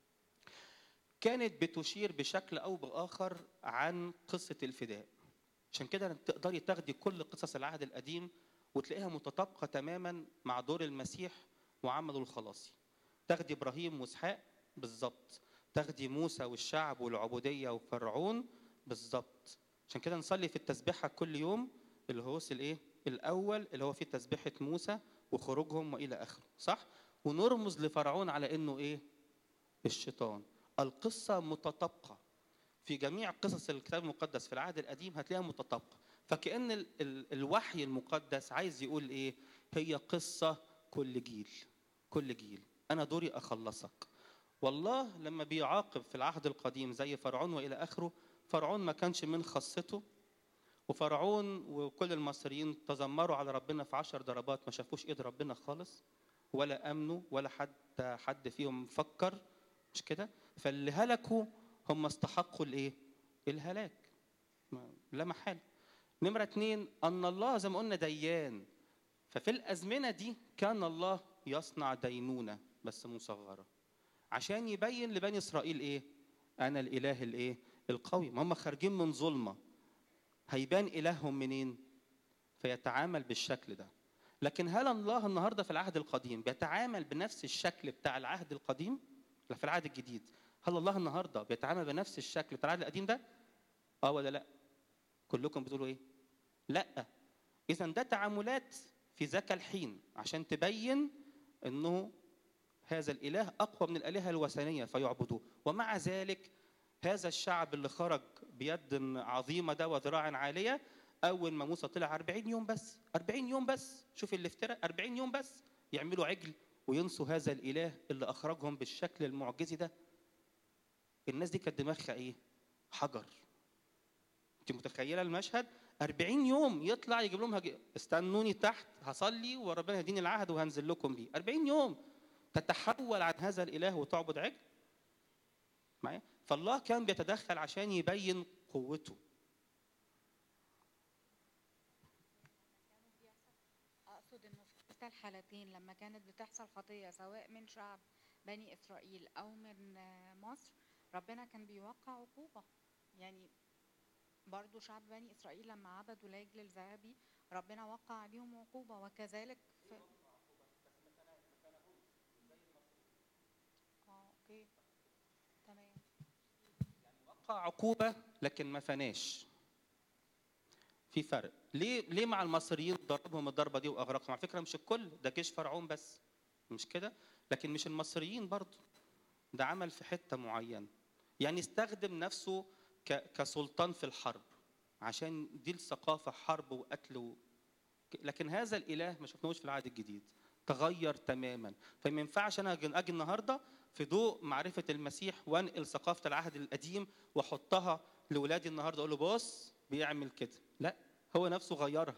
كانت بتشير بشكل او باخر عن قصه الفداء. عشان كده تقدري تاخدي كل قصص العهد القديم وتلاقيها متطابقه تماما مع دور المسيح وعمله الخلاصي. تاخدي ابراهيم واسحاق بالظبط، تاخدي موسى والشعب والعبوديه وفرعون بالظبط. عشان كده نصلي في التسبيحه كل يوم اللي هو الايه الاول اللي هو فيه تسبيحه موسى وخروجهم والى اخره، صح؟ ونرمز لفرعون على انه ايه؟ الشيطان. القصه متطابقه في جميع قصص الكتاب المقدس في العهد القديم هتلاقيها متطابقه. فكأن ال ال الوحي المقدس عايز يقول ايه؟ هي قصه كل جيل، كل جيل انا دوري اخلصك. والله لما بيعاقب في العهد القديم زي فرعون والى اخره، فرعون ما كانش من خاصته، وفرعون وكل المصريين تذمروا على ربنا في عشر ضربات ما شافوش ايد ربنا خالص، ولا امنوا ولا حتى حد فيهم فكر. مش كده؟ فاللي هلكوا هم استحقوا الايه؟ الهلاك، ما- لا محال. نمرة اتنين، أن الله زي ما قلنا ديان. ففي الأزمنة دي كان الله يصنع دينونة بس مصغرة، عشان يبين لبني إسرائيل إيه؟ أنا الإله الإيه؟ القوي. ما هم خارجين من ظلمة، هيبان إلههم منين؟ فيتعامل بالشكل ده. لكن هل الله النهارده في العهد القديم بيتعامل بنفس الشكل بتاع العهد القديم؟ لا، في العهد الجديد. هل الله النهارده بيتعامل بنفس الشكل بتاع العهد القديم ده؟ اه ولا لا؟ كلكم بتقولوا ايه؟ لا. اذا ده تعاملات في ذاك الحين عشان تبين انه هذا الاله اقوى من الالهه الوثنيه فيعبدوه. ومع ذلك هذا الشعب اللي خرج بيد عظيمه ده وذراع عاليه، اول ما موسى طلع أربعين يوم بس، أربعين يوم بس، شوف الافتراء، أربعين يوم بس يعملوا عجل وينسوا هذا الاله اللي اخرجهم بالشكل المعجزي ده. الناس دي كانت دماغها ايه؟ حجر. انت متخيله المشهد؟ أربعين يوم يطلع يجيب لهم هج... استنوني تحت هصلي وربنا يديني العهد وهنزل لكم بيه. أربعين يوم. تتحول عن هذا الاله وتعبد عجل معايا. فالله كان بيتدخل عشان يبين قوته. اقصد انه في كلتا الحالتين لما كانت بتحصل خطيه سواء من شعب بني اسرائيل او من آه، مصر، ربنا كان بيوقع عقوبه. يعني برضو شعب بني اسرائيل لما عبدوا العجل الذهبي ربنا وقع عليهم عقوبه، وكذلك في اه اوكي تمام. وقع عقوبه لكن ما فناش. في فرق. ليه ليه مع المصريين ضربهم الضربه دي واغرقهم؟ على فكره مش الكل، ده جيش فرعون بس، مش كده؟ لكن مش المصريين برضه، ده عمل في حته معينه. يعني استخدم نفسه ك- كسلطان في الحرب، عشان دي الثقافه، حرب وقتل و... لكن هذا الاله ما شفناهوش في العهد الجديد، تغير تماما. فما ينفعش انا اجي أجي النهارده في ضوء معرفه المسيح وانقل ثقافه العهد القديم واحطها لاولادي النهارده اقول له بص بيعمل كده. لا، هو نفسه غيرها.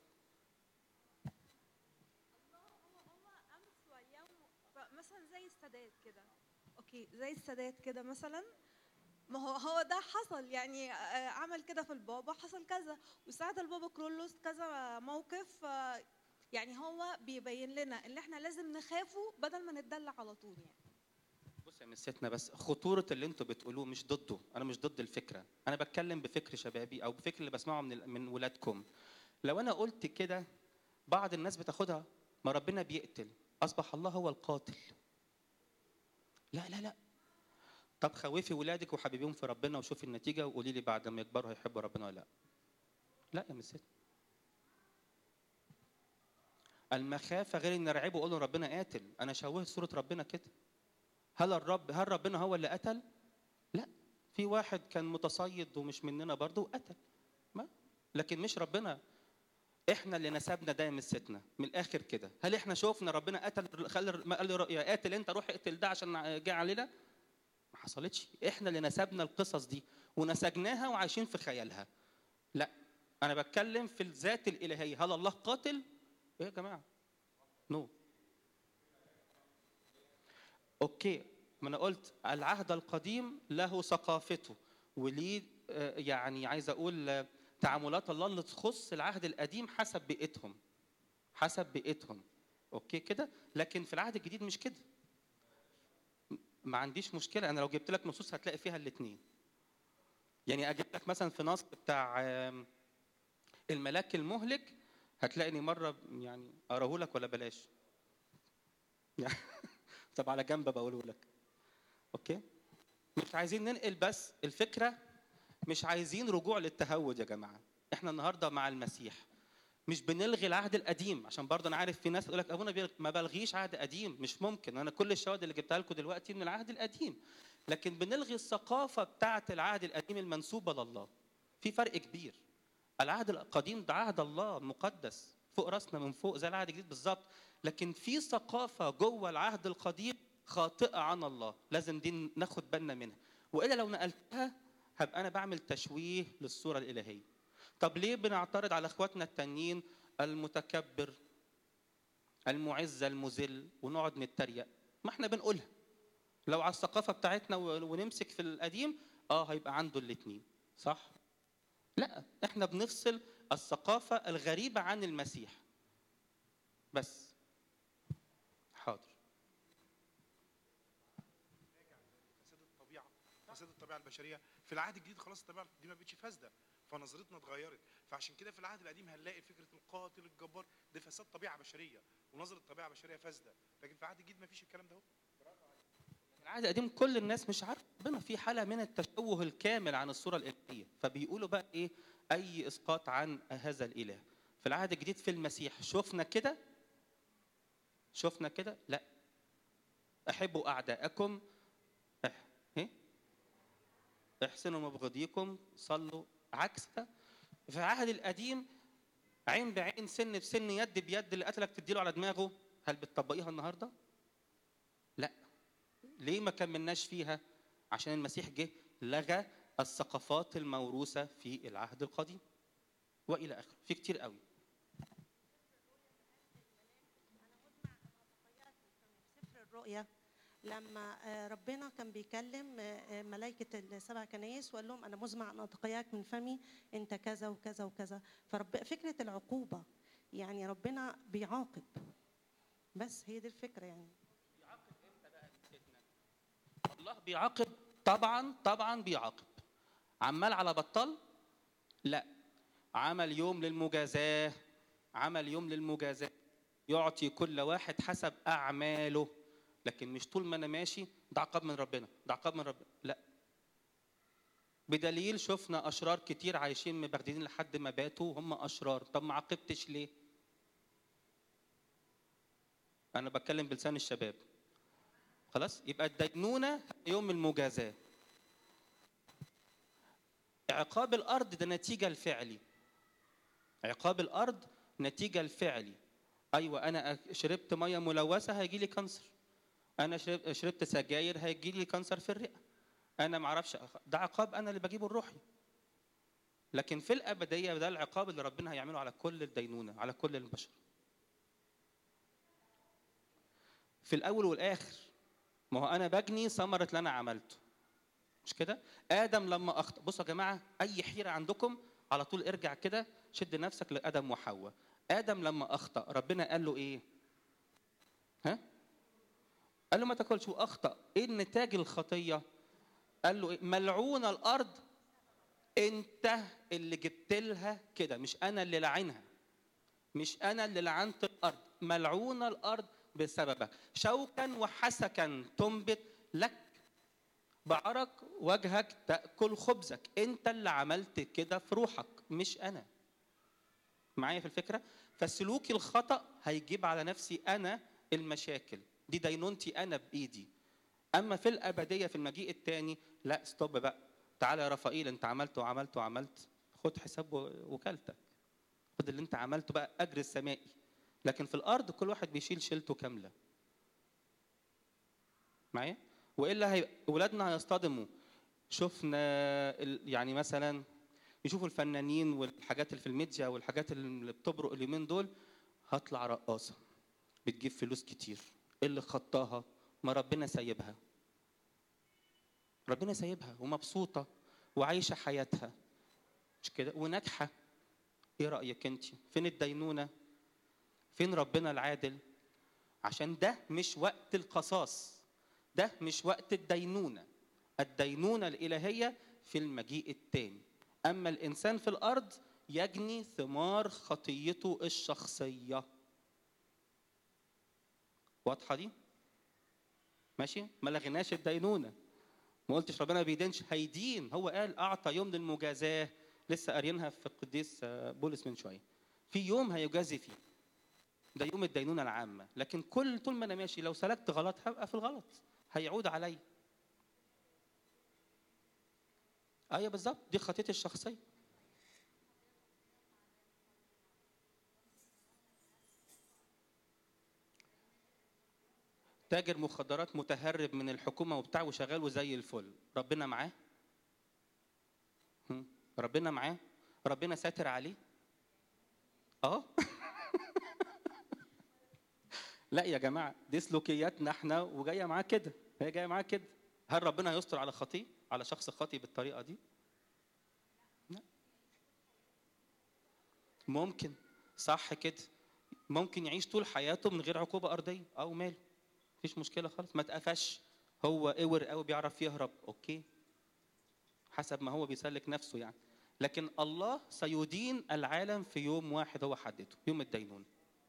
هو هو امس وايام ف- مثلا زي السادات كده. اوكي زي السادات كده مثلا. ما هو هو ده حصل يعني آه، عمل كده في البابا، حصل كذا وساعد البابا كرولوس كذا موقف. آه، يعني هو بيبين لنا ان احنا لازم نخافه بدل ما نتدلع على طول يعني. بص يا مستنا، بس خطورة اللي انتوا بتقولوه مش ضده، انا مش ضد الفكرة، انا بتكلم بفكر شبابي او بفكر اللي بسمعه من ال- من ولادكم. لو انا قلت كده بعض الناس بتاخدها ما ربنا بيقتل اصبح الله هو القاتل. لا لا لا. طب خوفي ولادك وحبيبيهم في ربنا وشوفي النتيجة وقولي لي بعد ما يكبروا هيحبوا ربنا ولا لا. لا يا مستنا، المخافة غير ان ارعبه واقول له ربنا قاتل. انا شوهت صورة ربنا كده. هل الرب هل ربنا هو اللي قتل؟ لا. في واحد كان متصيد ومش مننا برضه وقتل، ما لكن مش ربنا. احنا اللي نسبنا ده يا مستنا من الاخر كده. هل احنا شوفنا ربنا قتل؟ خلي ما قال له يا قاتل انت روح اقتل ده عشان جه علينا؟ ما حصلتش. احنا اللي نسبنا القصص دي ونسجناها وعايشين في خيالها. لا، انا بتكلم في الذات الالهيه. هل الله قاتل؟ ايه يا جماعه؟ نو. اوكي، ما انا قلت العهد القديم له ثقافته وليه آه، يعني عايز اقول آه، تعاملات الله اللي تخص العهد القديم حسب بيئتهم، حسب بيئتهم. اوكي كده. لكن في العهد الجديد مش كده. ما عنديش مشكله، انا لو جبت لك نصوص هتلاقي فيها الاثنين. يعني اجيب لك مثلا في نص بتاع آم، الملاك المهلك، هتلاقيني مره يعني اقراه لك ولا بلاش؟ يعني طب على جنب بقوله لك. اوكي. مش عايزين ننقل بس الفكره، مش عايزين رجوع للتهود يا جماعه. احنا النهارده مع المسيح مش بنلغي العهد القديم، عشان برضه انا عارف في ناس تقول لك ابونا بيلغ... ما بلغيش عهد قديم. مش ممكن، انا كل الشواهد اللي جبتها لكم دلوقتي من العهد القديم. لكن بنلغي الثقافه بتاعه العهد القديم المنسوبه لله. في فرق كبير. العهد القديم ده عهد الله مقدس فوق راسنا من فوق زي العهد الجديد بالظبط. لكن في ثقافه جوه العهد القديم خاطئه عن الله، لازم دي ناخد بالنا منها. والا لو نقلتها هبقى انا بعمل تشويه للصوره الالهيه. طب ليه بنعترض على اخواتنا التانيين المتكبر المعز المذل ونقعد نتريق؟ ما احنا بنقولها. لو على الثقافه بتاعتنا ونمسك في القديم اه هيبقى عنده الاثنين صح. لا، احنا بنفصل الثقافه الغريبه عن المسيح بس. حاضر. فساد الطبيعه فساد الطبيعه البشريه في العهد الجديد خلاص الطبيعه دي ما بقتش فاسده، فنظرتنا اتغيرت. فعشان كده في العهد القديم هنلاقي فكره القاتل الجبار ده فساد طبيعه بشريه ونظره طبيعه بشريه فاسده، لكن في العهد الجديد ما فيش الكلام ده. العهد القديم كل الناس مش عارفه ربنا، في حاله من التشوه الكامل عن الصوره الالهيه، فبيقولوا بقى ايه؟ اي اسقاط عن هذا الاله. في العهد الجديد في المسيح شفنا كده؟ شفنا كده؟ لا. احبوا اعداءكم، اح ايه؟ احسنوا مبغضيكم، صلوا. عكس ده. في العهد القديم عين بعين سن بسن يد بيد، اللي قتلك تديله على دماغه. هل بتطبقيها النهارده؟ لا. ليه ما كملناش فيها؟ عشان المسيح جه لغى الثقافات الموروثه في العهد القديم والى اخره. في كتير قوي. سفر الرؤيا لما آه، ربنا كان بيكلم آه، آه، ملائكة السبع كنايس وقال لهم أنا مزمع أن أتقياك من فمي أنت كذا وكذا وكذا. فرب فكرة العقوبة يعني ربنا بيعاقب، بس هي دي الفكرة يعني. الله بيعاقب طبعا طبعا بيعاقب. عمال على بطال؟ لا، عمل يوم للمجازاة، عمل يوم للمجازاة يعطي كل واحد حسب أعماله. لكن مش طول ما أنا ماشي ده عقاب من ربنا، ده عقاب من ربنا، لا. بدليل شفنا أشرار كتير عايشين مبغددين لحد ما باتوا هم أشرار. طب ما عاقبتش ليه؟ أنا بتكلم بلسان الشباب. خلاص، يبقى الدينونة يوم المجازاة. عقاب الأرض ده نتيجة الفعلي. عقاب الأرض نتيجة الفعلي. أيوة، أنا شربت مية ملوثة هيجي لي كانسر. أنا شربت شربت سجاير هيجي لي كانسر في الرئة. أنا ما أعرفش، ده عقاب أنا اللي بجيبه الروحي. لكن في الأبدية ده العقاب اللي ربنا هيعمله على كل الدينونة، على كل البشر. في الأول والآخر ما هو أنا بجني ثمرة اللي أنا عملته، مش كده؟ آدم لما أخطأ، بصوا يا جماعة أي حيرة عندكم على طول ارجع كده شد نفسك لآدم وحواء. آدم لما أخطأ ربنا قال له إيه؟ ها؟ قال له ما تاكلش، وأخطأ. إيه النتاج الخطية؟ قال له إيه؟ ملعون الأرض، أنت اللي جبت لها كده، مش أنا اللي لعنها، مش أنا اللي لعنت الأرض. ملعون الأرض بسببك، شوكا وحسكا تنبت لك، بعرق وجهك تأكل خبزك. أنت اللي عملت كده في روحك، مش أنا. معايا في الفكرة؟ فسلوكي الخطأ هيجيب على نفسي أنا المشاكل دي، دينونتي أنا بإيدي. أما في الأبدية في المجيء الثاني لا، ستوب بقى، تعالى يا رفائيل أنت عملت وعملت وعملت، خد حساب وكالتك، خد اللي أنت عملته بقى، أجر السمائي. لكن في الأرض كل واحد بيشيل شيلته كاملة. معايا؟ وإلا هي أولادنا هيصطدموا. شفنا يعني مثلا يشوفوا الفنانين والحاجات اللي في الميديا والحاجات اللي بتبرق اليومين دول، هطلع رقاصة بتجيب فلوس كتير، اللي خطاها ما ربنا سايبها، ربنا سايبها ومبسوطة وعايشة حياتها، مش كده؟ وناجحة. ايه رأيك انت؟ فين الدينونة؟ فين ربنا العادل؟ عشان ده مش وقت القصاص، ده مش وقت الدينونة. الدينونة الإلهية في المجيء التاني. أما الإنسان في الأرض يجني ثمار خطيته الشخصية. واضحة دي؟ ماشي؟ ما لغناش الدينونة، ما قلتش ربنا بيدينش، هيدين. هو قال أعطى يوم للمجازاة، لسه قارينها في القديس بولس من شوية، في يوم هيجازي فيه، ده يوم الدينونة العامة. لكن كل طول ما أنا ماشي لو سلكت غلط هبقى في الغلط، هيعود علي. أيوة بالظبط، دي خطيتي الشخصية. تاجر مخدرات متهرب من الحكومة وبتاع وشغال وزي الفل، ربنا معاه؟ ربنا معاه؟ ربنا ساتر عليه؟ اه لا يا جماعة، دي سلوكياتنا احنا وجاية معاه كده، هي جاية معاه كده. هل ربنا هيستر على خطيء، على شخص خطيء بالطريقة دي؟ لا. ممكن، صح كده، ممكن يعيش طول حياته من غير عقوبة أرضية، أو ماله، مفيش مشكلة خالص، ما اتقفش، هو قور قوي بيعرف يهرب، أوكي، حسب ما هو بيسلك نفسه يعني. لكن الله سيدين العالم في يوم واحد هو حدده، يوم الدينونة.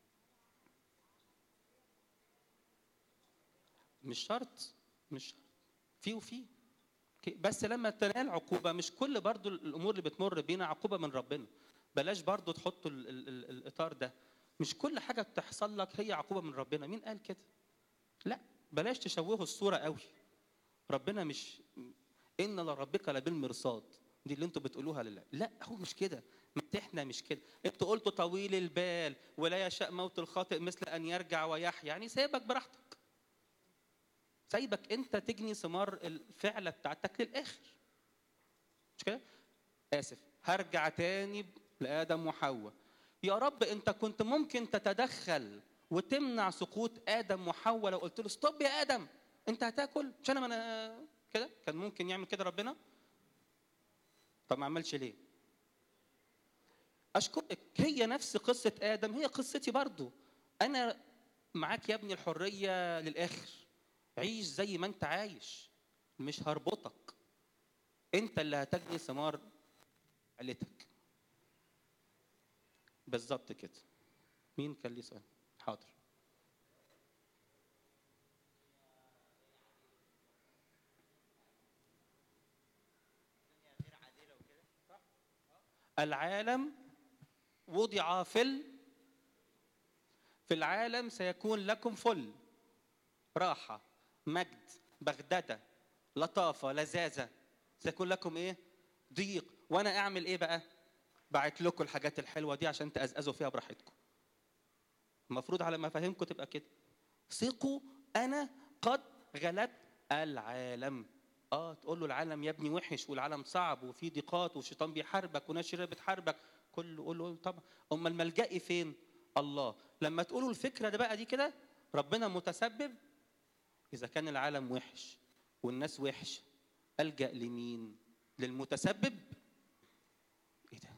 مش شرط، مش شرط، في وفي، بس لما تنال عقوبة، مش كل برضو الأمور اللي بتمر بينا عقوبة من ربنا. بلاش برضو تحطوا ال ال ال الإطار ده، مش كل حاجة بتحصل لك هي عقوبة من ربنا. مين قال كده؟ لا، بلاش تشوهوا الصورة قوي. ربنا مش إن لربك لبالمرصاد، دي اللي انتوا بتقولوها لله، لا هو مش كده، احنا مش كده. انتوا قلتوا طويل البال ولا يشاء موت الخاطئ مثل أن يرجع ويحيى، يعني سيبك براحتك، سايبك انت تجني ثمار الفعله بتاعتك للاخر، مش كده؟ اسف، هرجع تاني لادم وحواء. يا رب انت كنت ممكن تتدخل وتمنع سقوط ادم وحواء لو قلت له ستوب يا ادم انت هتاكل مش انا انا كده؟ كان ممكن يعمل كده ربنا؟ طب ما عملش ليه؟ اشكرك، هي نفس قصه ادم هي قصتي برضو. انا معاك يا ابني الحريه للاخر، عيش زي ما انت عايش، مش هربطك، انت اللي هتجني ثمار عيلتك. بالظبط كده. مين كان ليه سؤال؟ حاضر. العالم وضع في ال... في العالم سيكون لكم فل، راحة، مجد، بغدادة، لطافة، لذاذة، سيكون لكم ايه؟ ضيق. وانا اعمل ايه بقى؟ بعت لكم الحاجات الحلوة دي عشان تأزأزوا فيها براحتكم. المفروض على ما فهمكم تبقى كده. ثقوا انا قد غلبت العالم. اه تقول له العالم يا ابني وحش والعالم صعب وفي ضيقات والشيطان بيحاربك وناس شريره بتحاربك، كله قول له طبعا. امال ملجئي فين؟ الله. لما تقولوا الفكره ده بقى دي كده، ربنا متسبب. اذا كان العالم وحش والناس وحش، الجا لمين؟ للمتسبب. ايه ده؟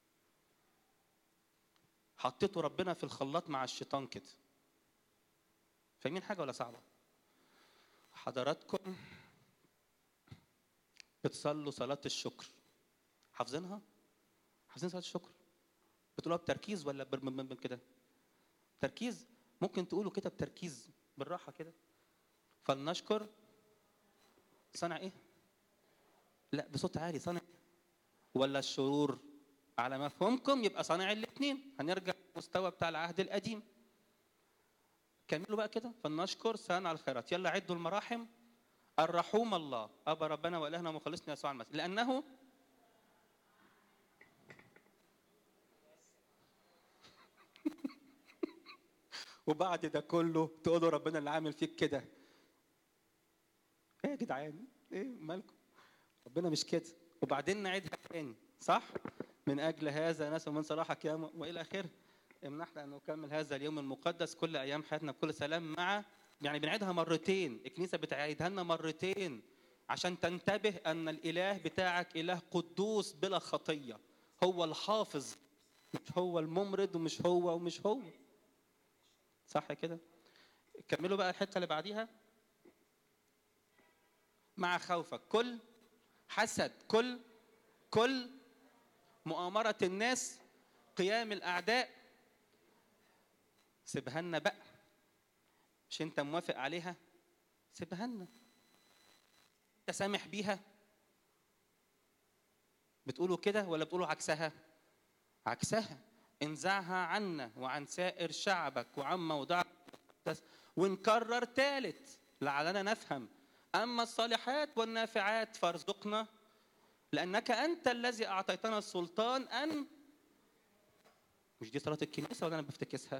حطيتوا ربنا في الخلاط مع الشيطان كده. فاهمين حاجه ولا صعبه؟ حضراتكم بتصلوا صلاة الشكر، حافظينها؟ حافظين صلاة الشكر؟ بتقولوها بتركيز ولا كده؟ تركيز؟ ممكن تقولوا كده بتركيز بالراحة كده. فلنشكر صنع ايه؟ لا بصوت عالي. صنع ولا الشرور؟ على مفهومكم يبقى صانع الاثنين. هنرجع للمستوى بتاع العهد القديم. كملوا بقى كده. فلنشكر صانع الخيرات. يلا عدوا المراحم. الرحوم الله أبا ربنا وإلهنا ومخلصنا يسوع المسيح، لأنه وبعد ده كله تقولوا ربنا اللي عامل فيك كده. ايه يا جدعان؟ ايه مالكم؟ ربنا مش كده. وبعدين نعيدها تاني، صح؟ من اجل هذا نسأل من صلاحك يا م... والى اخره. امنحنا ان نكمل هذا اليوم المقدس كل ايام حياتنا بكل سلام مع، يعني بنعيدها مرتين، الكنيسه بتعيدها لنا مرتين عشان تنتبه ان الاله بتاعك اله قدوس بلا خطيه، هو الحافظ، مش هو الممرض ومش هو ومش هو. صح كده؟ كملوا بقى الحته اللي بعديها. مع خوفك كل حسد، كل كل مؤامرة الناس، قيام الأعداء، سيبها لنا بقى. مش أنت موافق عليها؟ سيبها لنا. أنت سامح بيها؟ بتقولوا كده ولا بتقولوا عكسها؟ عكسها. انزعها عنا وعن سائر شعبك وعن موضعك، ونكرر ثالث لعلنا نفهم. أما الصالحات والنافعات فارزقنا، لأنك أنت الذي أعطيتنا السلطان أن. مش دي صلاة الكنيسة ولا أنا بفتكسها؟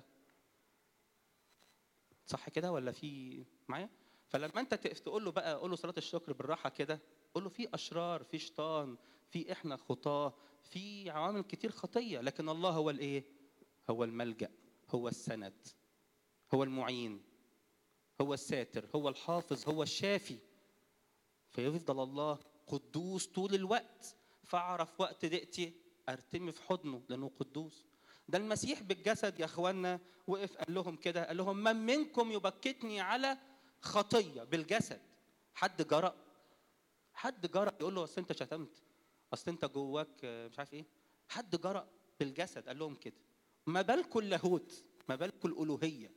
صح كده ولا في معايا؟ فلما أنت تقول له بقى، قول له صلاة الشكر بالراحة كده، قول له في أشرار، في شيطان، في إحنا خطاة، في عوامل كتير خطية، لكن الله هو الإيه؟ هو الملجأ، هو السند، هو المعين، هو الساتر، هو الحافظ، هو الشافي. فيفضل الله قدوس طول الوقت. فاعرف وقت ضيقتي ارتمي في حضنه لانه قدوس. ده المسيح بالجسد يا اخوانا وقف قال لهم كده، قال لهم من منكم يبكتني على خطيه بالجسد؟ حد جرأ؟ حد جرأ يقول له اصل انت شتمت، اصل انت جواك مش عارف ايه؟ حد جرأ بالجسد قال لهم كده؟ ما بالكم اللاهوت، ما بالكم الالوهيه؟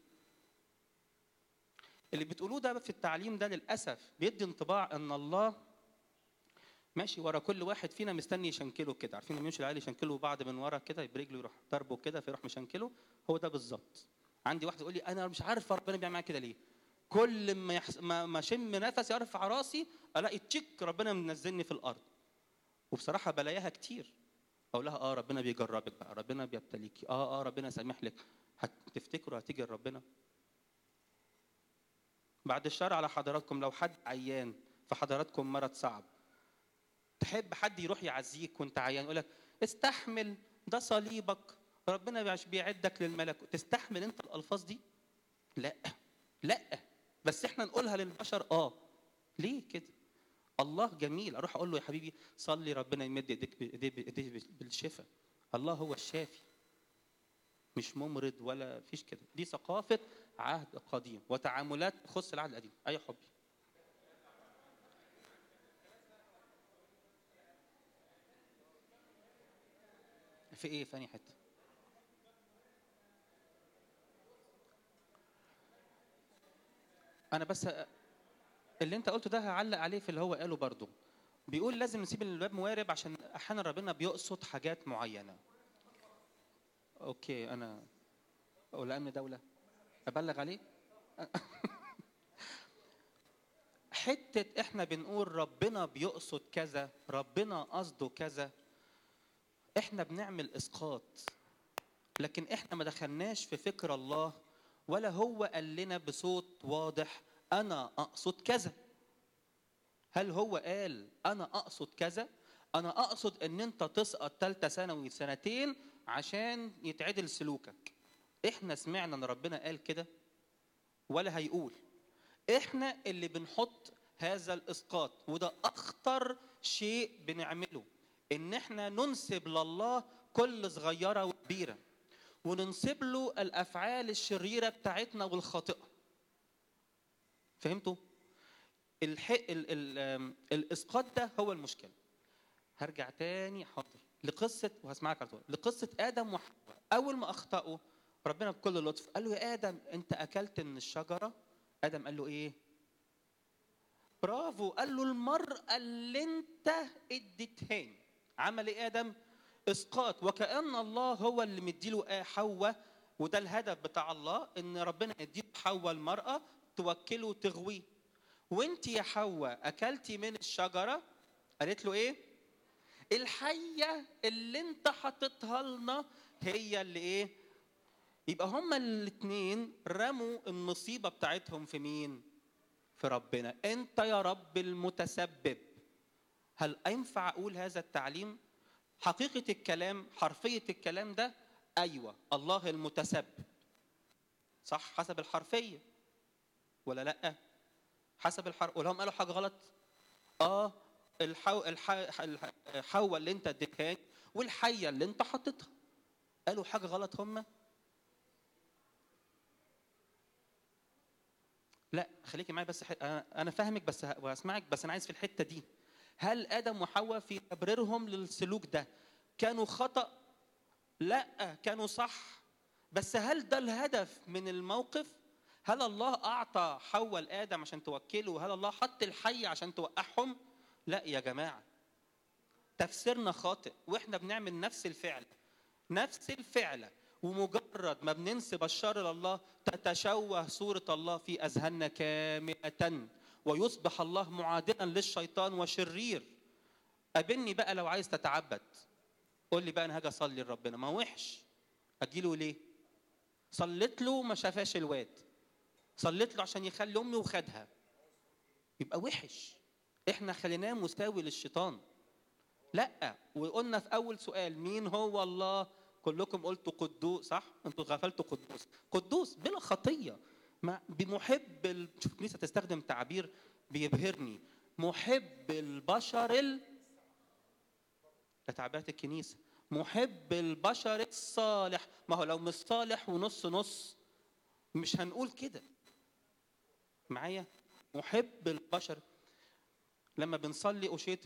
اللي بتقولوه ده في التعليم ده للاسف بيدي انطباع ان الله ماشي ورا كل واحد فينا مستني يشنكله كده. عارفين لما يمشي العيال يشنكله بعض من ورا كده برجله يروح ضربه كده فيروح مشنكله؟ هو ده بالظبط. عندي واحد يقول لي انا مش عارف ربنا بيعمل معايا كده ليه، كل ما يحس... ما ما اشم نفسي ارفع راسي الاقي تشيك ربنا منزلني في الارض. وبصراحه بلاقيها كتير. اقول لها اه ربنا بيجربك بقى، ربنا بيبتليكي، اه اه ربنا سامح لك. هتفتكروا هتيجي لربنا؟ بعد الشر على حضراتكم، لو حد عيان في حضراتكم مرض صعب، تحب حد يروح يعزيك وانت عيان يقول لك استحمل ده صليبك ربنا بيعدك للملك؟ تستحمل انت الالفاظ دي؟ لا لا، بس احنا نقولها للبشر. اه ليه كده؟ الله جميل، اروح اقول له يا حبيبي صلي ربنا يمد ايديك بايديه بالشفاء. الله هو الشافي، مش ممرض ولا فيش كده. دي ثقافه عهد قديم وتعاملات تخص العهد القديم. اي حبي. في ايه؟ في انهي حته؟ انا بس اللي انت قلته ده هعلق عليه في اللي هو قاله برضو. بيقول لازم نسيب الباب موارب عشان احيانا ربنا بيقصد حاجات معينه. اوكي، انا ولا امن دوله ابلغ عليه؟ حته احنا بنقول ربنا بيقصد كذا، ربنا قصده كذا، احنا بنعمل اسقاط، لكن احنا ما دخلناش في فكر الله، ولا هو قال لنا بصوت واضح انا اقصد كذا. هل هو قال انا اقصد كذا؟ انا اقصد ان انت تسقط ثالثه ثانوي سنتين عشان يتعدل سلوكك. احنا سمعنا ان ربنا قال كده ولا هيقول؟ احنا اللي بنحط هذا الاسقاط، وده اخطر شيء بنعمله، ان احنا ننسب لله كل صغيره وكبيره، وننسب له الافعال الشريره بتاعتنا والخاطئه. فهمتوا؟ الح... ال... ال... الاسقاط ده هو المشكله. هرجع تاني حاضر لقصه، وهسمعك على طول، لقصه ادم وحواء. اول ما اخطاوا ربنا بكل لطف قال له يا ادم انت اكلت من الشجره. ادم قال له ايه؟ برافو، قال له المرأة اللي انت اديتهاني. عمل ايه ادم؟ اسقاط. وكأن الله هو اللي مديله حواء، وده الهدف بتاع الله، ان ربنا يديله حواء المرأة توكله وتغويه. وانت يا حواء اكلتي من الشجرة، قالت له ايه؟ الحية اللي انت حطيتها لنا هي اللي ايه؟ يبقى هما الاثنين رموا المصيبة بتاعتهم في مين؟ في ربنا. انت يا رب المتسبب. هل ينفع اقول هذا التعليم؟ حقيقة الكلام، حرفية الكلام ده، ايوه الله المتسبب، صح حسب الحرفية ولا لا؟ حسب الحرف. ولا هم قالوا حاجة غلط؟ اه الحو... الح... الحواء اللي انت اديتها والحية اللي انت حطيتها، قالوا حاجة غلط هم؟ لا خليكي معايا بس. انا فاهمك بس وهسمعك، بس انا عايز في الحته دي. هل ادم وحواء في تبريرهم للسلوك ده كانوا خطا؟ لا كانوا صح. بس هل ده الهدف من الموقف؟ هل الله اعطى حواء لادم عشان توكله؟ هل الله حط الحي عشان توقعهم؟ لا يا جماعه، تفسيرنا خاطئ، واحنا بنعمل نفس الفعل نفس الفعل. ومجرد ما بننسب الشر لله تتشوه صورة الله في أذهاننا كاملة، ويصبح الله معادلا للشيطان وشرير. قابلني بقى لو عايز تتعبد، قول لي بقى أنا هاجي أصلي لربنا، ما وحش أجيله ليه؟ صليت له ما شافاش الواد، صليت له عشان يخلي أمي وخدها، يبقى وحش. إحنا خليناه مساوي للشيطان. لا، وقلنا في أول سؤال مين هو الله؟ كلكم قلتوا قدوس، صح؟ انتوا غفلتوا قدوس. قدوس بلا خطيه، ما بمحب ال... شوف الكنيسه تستخدم تعبير بيبهرني، محب البشر ال... ده تعبيرات الكنيسه، محب البشر الصالح. ما هو لو مش صالح ونص نص مش هنقول كده. معايا؟ محب البشر. لما بنصلي أشية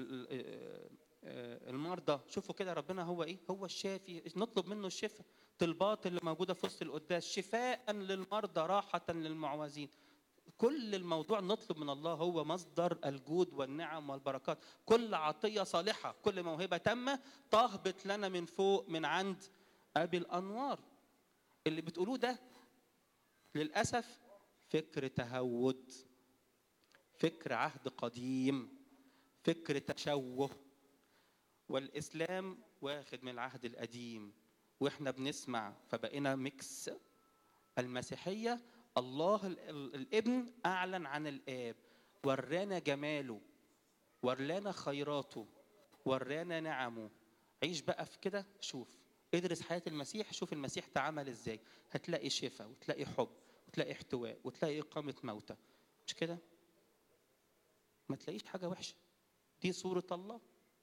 المرضى، شوفوا كده ربنا هو ايه؟ هو الشافي، نطلب منه الشفاء. طلبات اللي موجوده في وسط القداس، شفاء للمرضى راحه للمعوزين. كل الموضوع نطلب من الله، هو مصدر الجود والنعم والبركات. كل عطيه صالحه، كل موهبه تامه تهبط لنا من فوق من عند ابي الانوار. اللي بتقولوه ده للاسف فكر تهود، فكر عهد قديم، فكر تشوه. والإسلام واخد من العهد القديم وإحنا بنسمع فبقينا ميكس. المسيحية الله الابن أعلن عن الآب، ورانا جماله، ورانا خيراته، ورانا نعمه. عيش بقى في كده، شوف ادرس حياة المسيح، شوف المسيح تعامل إزاي، هتلاقي شفاء وتلاقي حب وتلاقي احتواء وتلاقي اقامه موتى، مش كده؟ ما تلاقيش حاجه وحشه، دي صوره الله.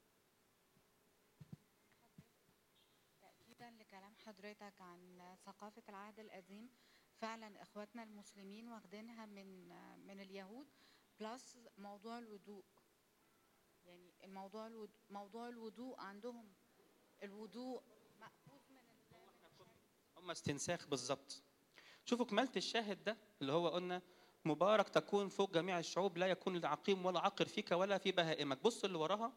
تأكيدا لكلام حضرتك عن ثقافة العهد القديم، فعلا اخواتنا المسلمين واخدينها من من اليهود، بلس موضوع الوضوء. يعني الموضوع الوضوء موضوع الوضوء عندهم، الوضوء مأخوذ من ال- هم استنساخ بالظبط. شوفوا كمالة الشاهد ده اللي هو قلنا مبارك تكون فوق جميع الشعوب، لا يكون عقيم ولا عقر فيك ولا في بهائمك. بص اللي وراها،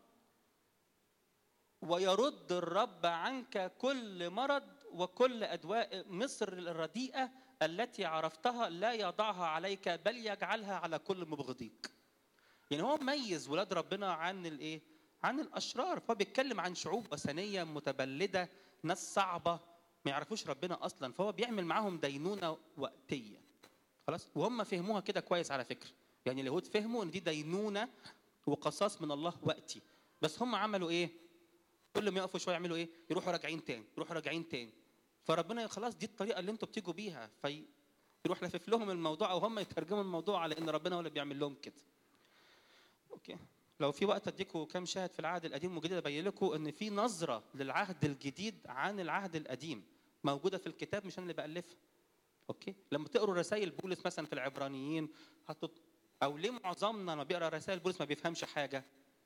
ويرد الرب عنك كل مرض وكل أدواء مصر الرديئة التي عرفتها لا يضعها عليك بل يجعلها على كل مبغضيك. يعني هو ميز ولاد ربنا عن الايه؟ عن الاشرار. فهو بيتكلم عن شعوب وثنيه متبلده، ناس صعبه ما يعرفوش ربنا اصلا، فهو بيعمل معاهم دينونه وقتيه. خلاص؟ وهم فهموها كده كويس على فكره. يعني اليهود فهموا ان دي دينونه وقصاص من الله وقتي، بس هم عملوا ايه؟ كل ما يقفوا شويه يعملوا ايه؟ يروحوا راجعين تاني، يروحوا راجعين تاني. فربنا خلاص دي الطريقه اللي انتوا بتيجوا بيها، فيروح لافف لهم الموضوع، او هم يترجموا الموضوع على ان ربنا هو اللي بيعمل لهم كده. اوكي، لو في وقت اديكم كام شاهد في العهد القديم والجديد ابين لكم ان في نظره للعهد الجديد عن العهد القديم موجوده في الكتاب، مش انا اللي بالفها. اوكي، لما تقروا رسائل بولس مثلا في العبرانيين هتط... او ليه معظمنا لما بيقرا رسائل بولس ما بيفهمش حاجه؟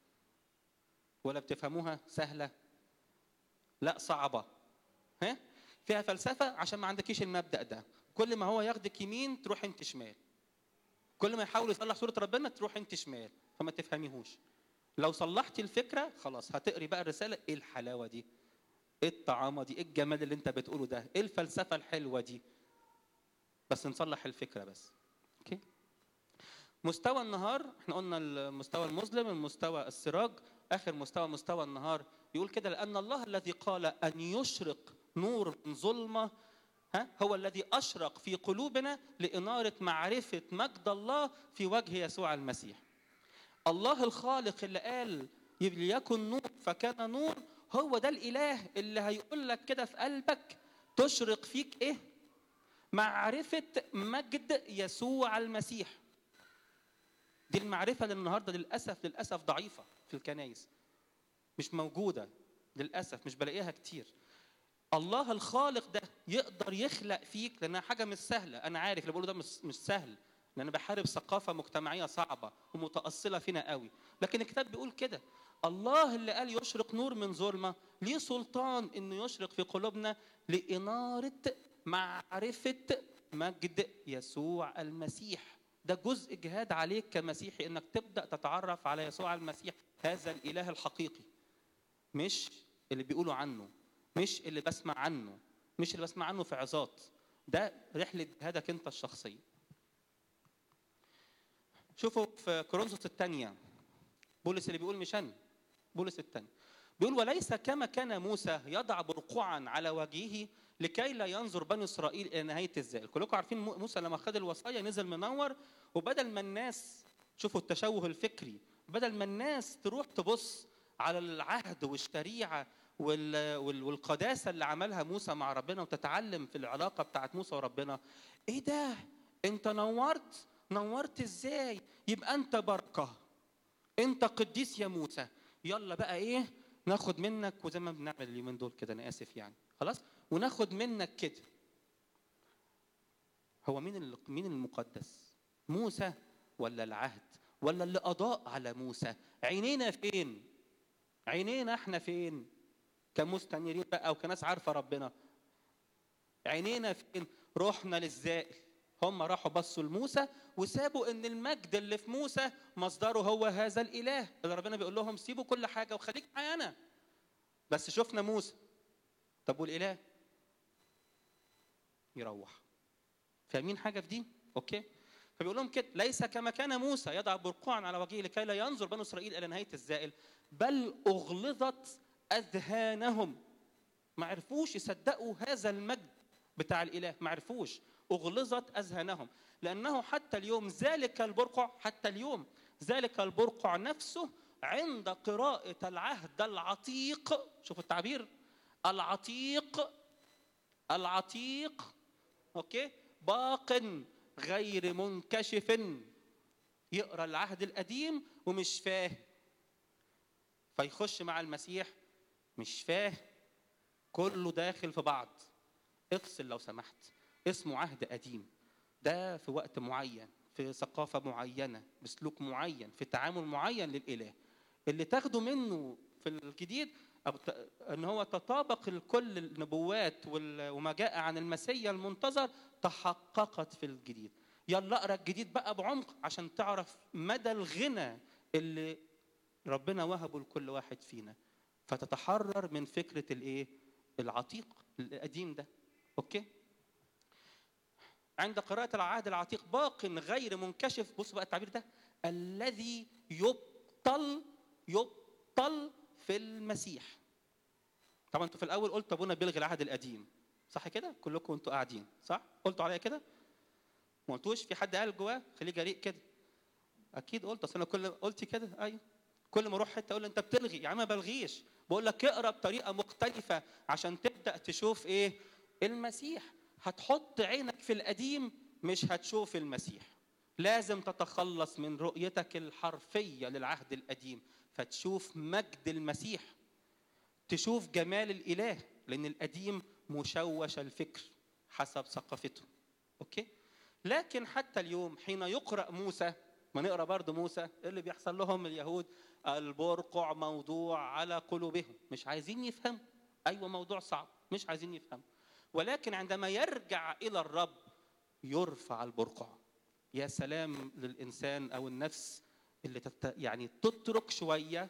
ولا بتفهموها سهله؟ لا صعبه. ها؟ فيها فلسفه عشان ما عندكيش المبدا ده. كل ما هو ياخدك يمين تروح انت شمال، كل ما يحاول يصلح صوره ربنا تروح انت شمال، فما تفهميهوش. لو صلحتي الفكره خلاص هتقري بقى الرساله. ايه الحلاوه دي؟ ايه الطعامه دي؟ ايه الجمال اللي انت بتقوله ده؟ ايه الفلسفه الحلوه دي؟ بس نصلح الفكره بس. اوكي، مستوى النهار احنا قلنا المستوى المظلم، المستوى السراج، اخر مستوى مستوى النهار. يقول كده لان الله الذي قال ان يشرق نور من ظلمه ها هو الذي اشرق في قلوبنا لاناره معرفه مجد الله في وجه يسوع المسيح. الله الخالق اللي قال ليكن نور فكان نور، هو ده الاله اللي هيقول لك كده في قلبك تشرق فيك ايه؟ معرفه مجد يسوع المسيح. دي المعرفه اللي النهارده للاسف للاسف ضعيفه في الكنائس، مش موجوده للاسف، مش بلاقيها كتير. الله الخالق ده يقدر يخلق فيك، لانها حاجه مش سهله. انا عارف اللي بقوله ده مش مش سهل، لان بحارب ثقافه مجتمعيه صعبه ومتاصله فينا قوي، لكن الكتاب بيقول كده. الله اللي قال يشرق نور من ظلمه ليه سلطان انه يشرق في قلوبنا لاناره معرفه مجد يسوع المسيح. ده جزء جهاد عليك كمسيحي، انك تبدا تتعرف على يسوع المسيح، هذا الاله الحقيقي، مش اللي بيقولوا عنه، مش اللي بسمع عنه، مش اللي بسمع عنه في عظات. ده رحله جهادك انت الشخصيه. شوفوا في كورنثوس الثانيه بولس اللي بيقول، مش انا، بولس الثاني بيقول وليس كما كان موسى يضع برقعا على وجهه لكي لا ينظر بني اسرائيل الى نهايه الزائل. كلكم عارفين موسى لما خد الوصايا نزل منور، وبدل ما الناس، شوفوا التشوه الفكري، بدل ما الناس تروح تبص على العهد والشريعه والقداسه اللي عملها موسى مع ربنا وتتعلم في العلاقه بتاعت موسى وربنا، ايه ده؟ انت نورت؟ نورت ازاي؟ يبقى انت بركه، انت قديس يا موسى، يلا بقى ايه ناخد منك، وزي ما بنعمل اليومين دول كده، انا اسف يعني، خلاص وناخد منك كده. هو مين مين المقدس؟ موسى ولا العهد ولا اللي اضاء على موسى؟ عينينا فين؟ عينينا احنا فين كمستنيرين بقى او كناس عارفه ربنا؟ عينينا فين؟ روحنا للزائل. هم راحوا بصوا لموسى وسابوا ان المجد اللي في موسى مصدره هو هذا الاله اللي ربنا بيقول لهم سيبوا كل حاجه وخليك معايا انا. بس شفنا موسى، طب والاله؟ يروح. فاهمين حاجه في دي؟ اوكي، فبيقول لهم كده ليس كما كان موسى يضع برقعا على وجهه لكي لا ينظر بنو اسرائيل الى نهايه الزائل، بل اغلظت اذهانهم. ما عرفوش يصدقوا هذا المجد بتاع الاله، ما عرفوش، اغلظت اذهانهم. لانه حتى اليوم ذلك البرقع، حتى اليوم ذلك البرقع نفسه عند قراءة العهد العتيق، شوفوا التعبير، العتيق العتيق اوكي، باق غير منكشف. يقرا العهد القديم ومش فاهم، فيخش مع المسيح مش فاهم، كله داخل في بعض. افصل لو سمحت، اسمه عهد قديم، ده في وقت معين، في ثقافة معينة، بسلوك معين، في تعامل معين للإله. اللي تاخده منه في الجديد أو ان هو تطابق كل النبوات وما جاء عن المسيا المنتظر تحققت في الجديد. يلا اقرا الجديد بقى بعمق عشان تعرف مدى الغنى اللي ربنا وهبه لكل واحد فينا، فتتحرر من فكرة الايه العتيق القديم ده. اوكي، عند قراءة العهد العتيق باق غير منكشف، بص بقى التعبير ده، الذي يبطل يبطل في المسيح. طبعا انتوا في الاول قلتوا ابونا بيلغي العهد القديم، صح كده؟ كلكم انتوا قاعدين صح؟ قلتوا عليا كده؟ ما قلتوش؟ في حد قال جواه خليه جريء كده؟ اكيد قلت، اصل انا كل قلت كده. ايوه، كل ما اروح حته اقول له انت بتلغي. يا عم ما بلغيش، بقول لك اقرا بطريقه مختلفه عشان تبدا تشوف ايه المسيح. هتحط عينك في القديم مش هتشوف المسيح. لازم تتخلص من رؤيتك الحرفيه للعهد القديم فتشوف مجد المسيح، تشوف جمال الاله، لان القديم مشوش الفكر حسب ثقافته. اوكي، لكن حتى اليوم حين يقرأ موسى، ما نقرأ برضه موسى، اللي بيحصل لهم اليهود البرقع موضوع على قلوبهم، مش عايزين يفهموا. أيوة موضوع صعب، مش عايزين يفهموا، ولكن عندما يرجع إلى الرب يرفع البرقع. يا سلام للإنسان أو النفس اللي تت... يعني تترك شوية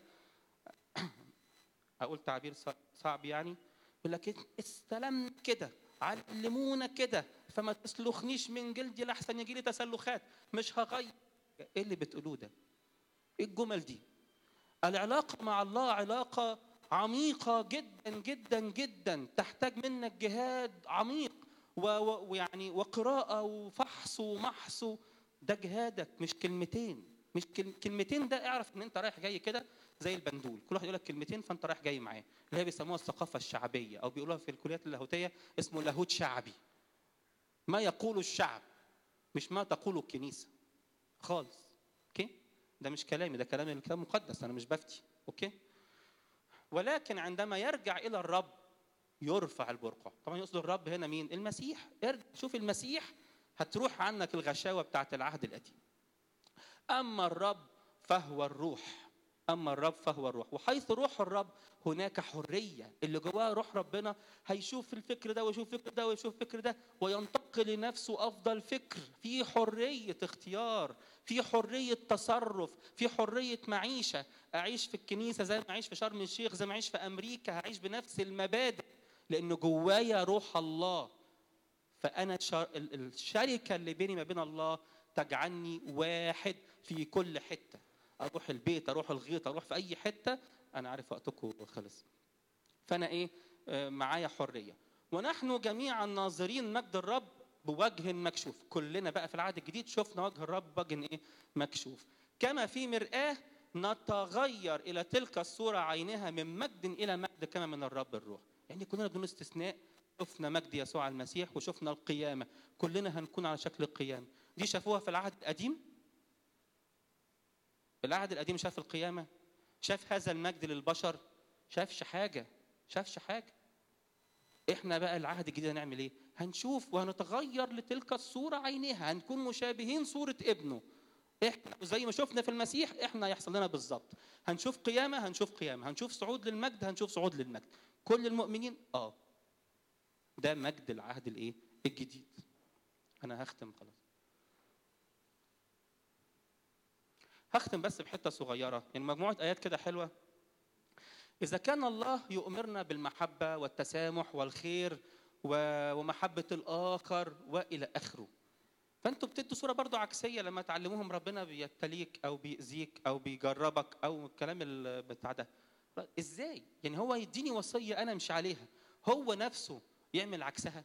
أقول تعبير صعب يعني، يقول لك استلمنا كده، علمونا كده، فما تسلخنيش من جلدي لحسن يجي لي تسلخات، مش هغير. ايه اللي بتقولوه ده؟ ايه الجمل دي؟ العلاقه مع الله علاقه عميقه جدا جدا جدا، تحتاج منك جهاد عميق ويعني وقراءه وفحص ومحص. ده جهادك، مش كلمتين. مش كلمتين ده اعرف ان انت رايح جاي كده زي البندول، كل واحد يقول لك كلمتين فانت رايح جاي معاه، اللي هي بيسموها الثقافه الشعبيه، او بيقولوها في الكليات اللاهوتيه اسمه لاهوت شعبي. ما يقول الشعب مش ما تقوله الكنيسه خالص. اوكي، ده مش كلامي، ده كلام الكتاب المقدس، انا مش بفتي. اوكي، ولكن عندما يرجع الى الرب يرفع البرقع. طبعا يقصد الرب هنا مين؟ المسيح. ارجع شوف المسيح هتروح عنك الغشاوه بتاعت العهد القديم. اما الرب فهو الروح، اما الرب فهو الروح، وحيث روح الرب هناك حريه. اللي جواه روح ربنا هيشوف الفكر ده ويشوف الفكر ده ويشوف الفكر ده وينتقل لنفسه افضل فكر. في حريه اختيار، في حريه تصرف، في حريه معيشه. اعيش في الكنيسه زي ما اعيش في شرم الشيخ، زي ما اعيش في امريكا، هعيش بنفس المبادئ لان جوايا روح الله. فانا الشركه اللي بيني ما بين الله تجعلني واحد في كل حته. اروح البيت، اروح الغيط، اروح في اي حته، انا عارف وقتكم خلص. فانا ايه آه معايا حريه. ونحن جميعا ناظرين مجد الرب بوجه مكشوف. كلنا بقى في العهد الجديد شفنا وجه الرب بوجه ايه مكشوف، كما في مرآة نتغير الى تلك الصوره عينها من مجد الى مجد كما من الرب الروح. يعني كلنا بدون استثناء شفنا مجد يسوع المسيح وشفنا القيامه، كلنا هنكون على شكل القيامه. دي شافوها في العهد القديم؟ العهد القديم شاف القيامة؟ شاف هذا المجد للبشر؟ شافش حاجة، شافش حاجة. احنا بقى العهد الجديد هنعمل ايه؟ هنشوف وهنتغير لتلك الصورة عينها، هنكون مشابهين صورة ابنه. احنا زي ما شفنا في المسيح احنا هيحصل لنا بالظبط. هنشوف قيامة، هنشوف قيامة، هنشوف صعود للمجد، هنشوف صعود للمجد. كل المؤمنين اه ده مجد العهد الايه الجديد. انا هختم خلاص، هختم بس بحته صغيره، يعني مجموعه ايات كده حلوه. اذا كان الله يؤمرنا بالمحبه والتسامح والخير ومحبه الاخر والى اخره، فانتوا بتدوا صوره برضو عكسيه لما تعلموهم ربنا بيبتليك او بيأذيك او بيجربك او الكلام بتاع ده. ازاي يعني هو يديني وصيه انا مش عليها، هو نفسه يعمل عكسها؟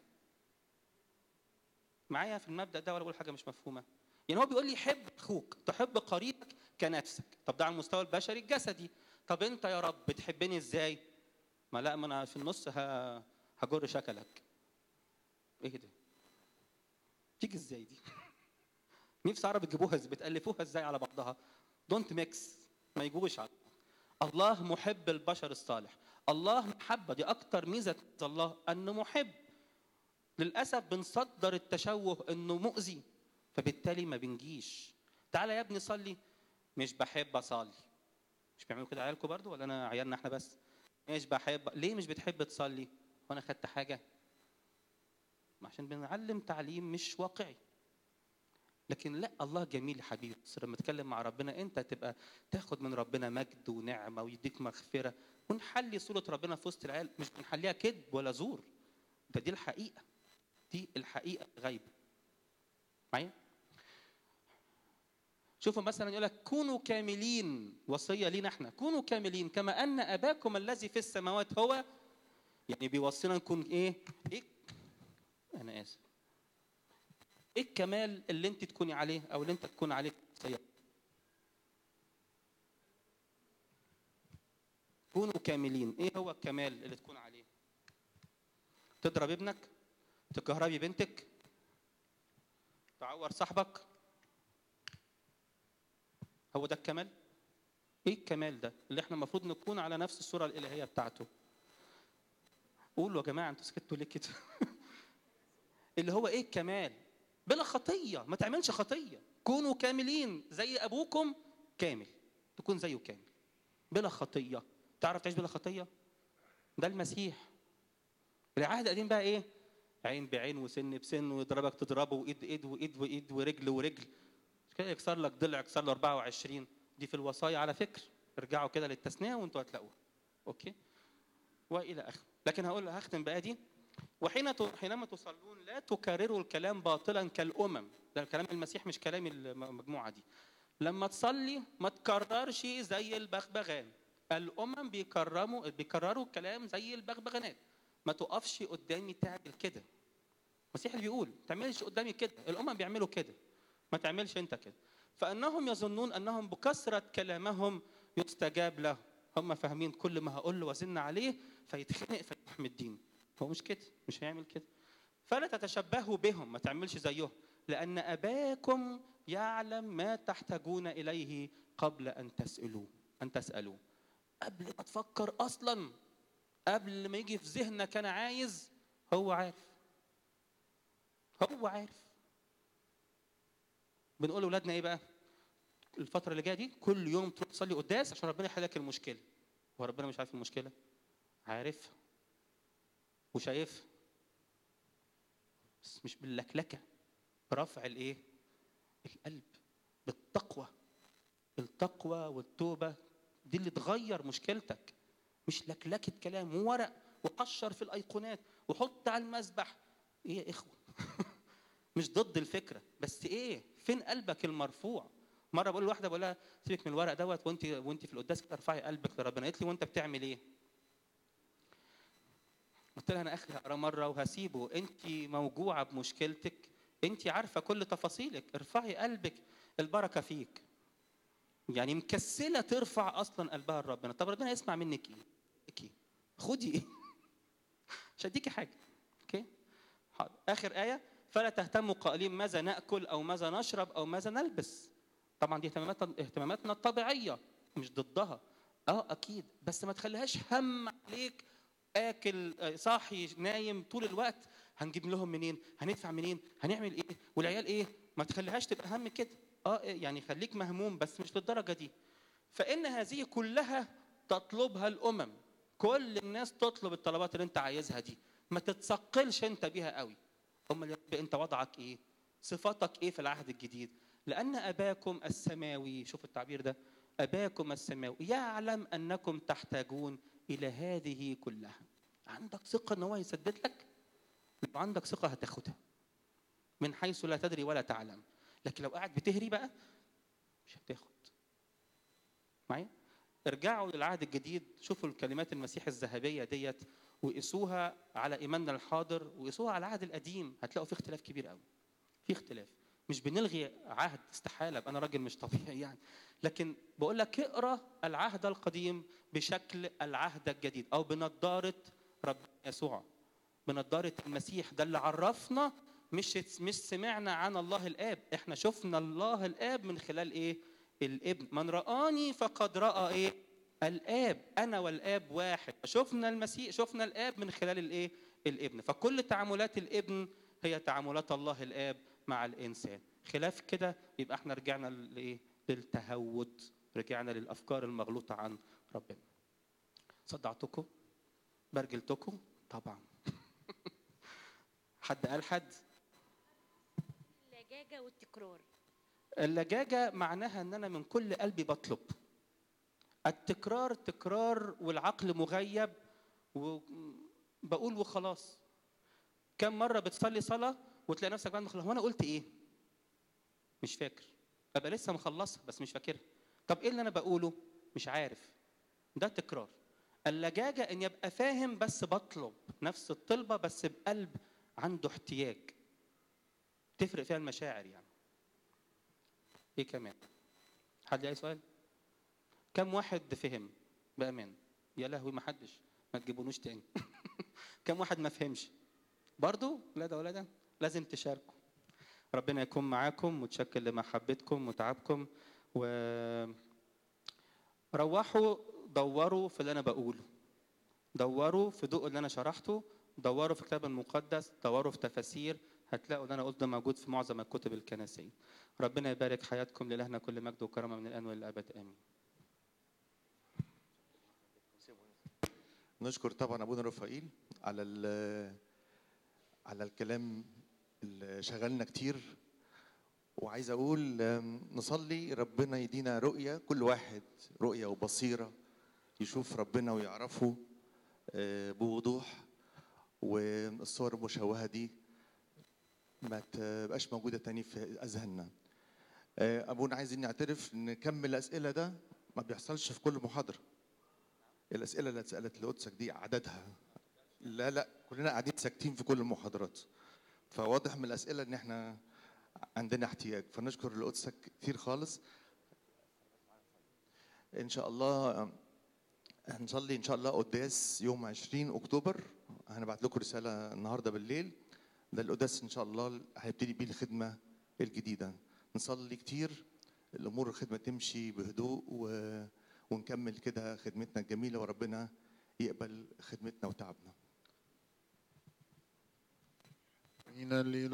معايا في المبدا ده ولا بقول حاجه مش مفهومه؟ يعني هو بيقول لي حب اخوك تحب قريبك كنفسك. طب ده على المستوى البشري الجسدي. طب انت يا رب بتحبني ازاي؟ ما لا، ما انا في النص هجر شكلك. ايه ده؟ تيجي ازاي دي؟ نفسي اعرف بتجيبوها ازاي، بتالفوها ازاي على بعضها؟ دونت ميكس، ما يجوش على بعض. الله محب البشر الصالح. الله محبه، دي اكتر ميزه الله انه محب. للاسف بنصدر التشوه انه مؤذي، فبالتالي ما بنجيش. تعالى يا ابني صلي، مش بحب اصلي. مش بيعملوا كده عيالكم برضو ولا انا عيالنا احنا بس؟ مش بحب. ليه مش بتحب تصلي؟ وانا خدت حاجه؟ عشان بنعلم تعليم مش واقعي. لكن لا، الله جميل يا حبيبي. لما تتكلم مع ربنا انت تبقى تاخد من ربنا مجد ونعمه ويديك مغفره، ونحلي صوره ربنا في وسط العيال. مش بنحليها كذب ولا زور، ده دي الحقيقه، دي الحقيقه غايبه. معايا؟ شوفوا مثلا يقول لك كونوا كاملين، وصيه لينا احنا، كونوا كاملين كما ان اباكم الذي في السماوات هو. يعني بيوصينا نكون ايه؟ ايه؟ انا اسف. ايه الكمال اللي انت تكوني عليه او اللي انت تكون عليه؟ كونوا كاملين. ايه هو الكمال اللي تكون عليه؟ تضرب ابنك؟ تكهربي بنتك؟ تعور صاحبك؟ هو ده الكمال؟ ايه الكمال ده اللي احنا المفروض نكون على نفس الصورة الإلهية بتاعته؟ قولوا يا جماعة، انتوا سكتوا ليه كده؟ اللي هو ايه الكمال؟ بلا خطية، ما تعملش خطية. كونوا كاملين زي أبوكم كامل، تكون زيه كامل بلا خطية. تعرف تعيش بلا خطية؟ ده المسيح. العهد القديم بقى ايه؟ عين بعين وسن بسن، ويضربك تضربه، وايد ايد وايد وايد ورجل ورجل. مش كده يكسر لك ضلع، يكسر له أربعة وعشرين. دي في الوصايا على فكرة، ارجعوا كده للتثنية وانتوا هتلاقوها. اوكي؟ والى اخره. لكن هقول هختم بقى دي. وحين حينما تصلون لا تكرروا الكلام باطلا كالامم. ده كلام المسيح مش كلام المجموعه دي. لما تصلي ما تكررش زي البغبغان. الامم بيكرموا بيكرروا الكلام زي البغبغانات. ما تقفش قدامي تعمل كده. المسيح اللي بيقول ما تعملش قدامي كده، الامم بيعملوا كده، ما تعملش انت كده. فانهم يظنون انهم بكثره كلامهم يستجاب له. هم فاهمين كل ما هقول له وزن عليه فيتخنق فيروح من الدين. هو مش كده، مش هيعمل كده. فلا تتشبهوا بهم، ما تعملش زيهم، لان اباكم يعلم ما تحتاجون اليه قبل ان تسالوه ان تسالوه. قبل ما تفكر اصلا، قبل ما يجي في ذهنك انا عايز، هو عارف. هو عارف. بنقول لاولادنا ايه بقى الفتره اللي جايه دي؟ كل يوم تروح تصلي قداس عشان ربنا يحل لك المشكله. هو ربنا مش عارف المشكله؟ عارفها وشايفها، بس مش باللكلكه، برفع الايه؟ القلب، بالتقوى. التقوى والتوبه دي اللي تغير مشكلتك، مش لكلكه كلام وورق وقشر في الايقونات وحط على المذبح. ايه يا اخوه؟ مش ضد الفكره، بس ايه؟ فين قلبك المرفوع؟ مره بقول لواحده، بقول لها سيبك من الورق دوت، وانت وانت في القداس كده ارفعي قلبك لربنا. قالت لي وانت بتعمل ايه؟ قلت لها انا اخري هقرا مره وهسيبه. انت موجوعه بمشكلتك، انت عارفه كل تفاصيلك، ارفعي قلبك، البركه فيك. يعني مكسله ترفع اصلا قلبها لربنا. طب ربنا يسمع منك ايه؟ ايه؟ خدي ايه؟ مش هديكي حاجه. اوكي؟ حاضر. اخر ايه: فلا تهتموا قائلين ماذا ناكل او ماذا نشرب او ماذا نلبس. طبعا دي اهتمامات اهتماماتنا الطبيعيه، مش ضدها. اه اكيد، بس ما تخليهاش هم عليك. اكل صاحي نايم طول الوقت، هنجيب لهم منين؟ هندفع منين؟ هنعمل ايه؟ والعيال ايه؟ ما تخليهاش تبقى هم كده. اه يعني خليك مهموم بس مش للدرجه دي. فان هذه كلها تطلبها الامم. كل الناس تطلب الطلبات اللي انت عايزها دي، ما تتثقلش انت بيها قوي. امال يا رب انت وضعك ايه؟ صفاتك ايه في العهد الجديد؟ لان اباكم السماوي، شوف التعبير ده، اباكم السماوي يعلم انكم تحتاجون الى هذه كلها. عندك ثقه ان هو يسدد لك؟ لو عندك ثقه هتاخدها من حيث لا تدري ولا تعلم. لكن لو قاعد بتهري بقى مش هتاخد. معايا؟ ارجعوا للعهد الجديد، شوفوا الكلمات المسيح الذهبيه ديت وقيسوها على ايماننا الحاضر وقيسوها على العهد القديم، هتلاقوا في اختلاف كبير قوي. في اختلاف. مش بنلغي عهد، استحاله، انا راجل مش طبيعي يعني. لكن بقول لك اقرا العهد القديم بشكل العهد الجديد، او بنضاره رب يسوع، بنضاره المسيح. ده اللي عرفنا مش مش سمعنا عن الله الآب، احنا شفنا الله الآب من خلال ايه؟ الابن. من رآني فقد رأى ايه؟ الآب. أنا والآب واحد. شفنا المسيح، شفنا الآب من خلال الايه؟ الابن. فكل تعاملات الابن هي تعاملات الله الآب مع الإنسان. خلاف كده يبقى احنا رجعنا لايه؟ للتهود، رجعنا للأفكار المغلوطة عن ربنا. صدعتكم؟ برجلتكم؟ طبعا. حد قال حد؟ اللجاجة والتكرار. اللجاجة معناها ان انا من كل قلبي بطلب. التكرار تكرار والعقل مغيب وبقول وخلاص. كم مرة بتصلي صلاة وتلاقي نفسك بعد ما خلصت، هو انا قلت ايه؟ مش فاكر. ابقى لسه مخلصها بس مش فاكرها. طب ايه اللي انا بقوله؟ مش عارف. ده تكرار. اللجاجة ان يبقى فاهم بس بطلب نفس الطلبة بس بقلب عنده احتياج. تفرق فيها المشاعر يعني. ايه كمان؟ حد اي سؤال؟ كم واحد فهم بامان؟ يا لهوي ما حدش، ما تجيبونوش تاني. كم واحد ما فهمش؟ برضو لا ده ولا ده، لازم تشاركوا. ربنا يكون معاكم، متشكر لمحبتكم وتعبكم. و روحوا دوروا في اللي انا بقوله، دوروا في ضوء اللي انا شرحته، دوروا في الكتاب المقدس، دوروا في تفاسير، هتلاقوا اللي انا قلته موجود في معظم الكتب الكنسيه. ربنا يبارك حياتكم. لإلهنا كل مجد وكرامه من الان والى الابد امين. نشكر طبعا ابونا رفائيل على على الكلام اللي شغلنا كتير. وعايز اقول نصلي ربنا يدينا رؤيه، كل واحد رؤيه وبصيره يشوف ربنا ويعرفه بوضوح، والصور المشوهه دي ما تبقاش موجوده تاني في اذهاننا. ابونا عايزين نعترف نكمل الاسئله، ده ما بيحصلش في كل محاضره. الاسئله اللي اتسالت لقدسك دي عددها لا لا كلنا قاعدين ساكتين في كل المحاضرات، فواضح من الاسئله ان احنا عندنا احتياج. فنشكر لقدسك كتير خالص. ان شاء الله هنصلي ان شاء الله قداس يوم عشرين اكتوبر، هنبعت لكم رساله النهارده بالليل. ده القداس ان شاء الله هيبتدي بيه الخدمه الجديده. نصلي كتير الامور الخدمه تمشي بهدوء و... ونكمل كده خدمتنا الجميله، وربنا يقبل خدمتنا وتعبنا.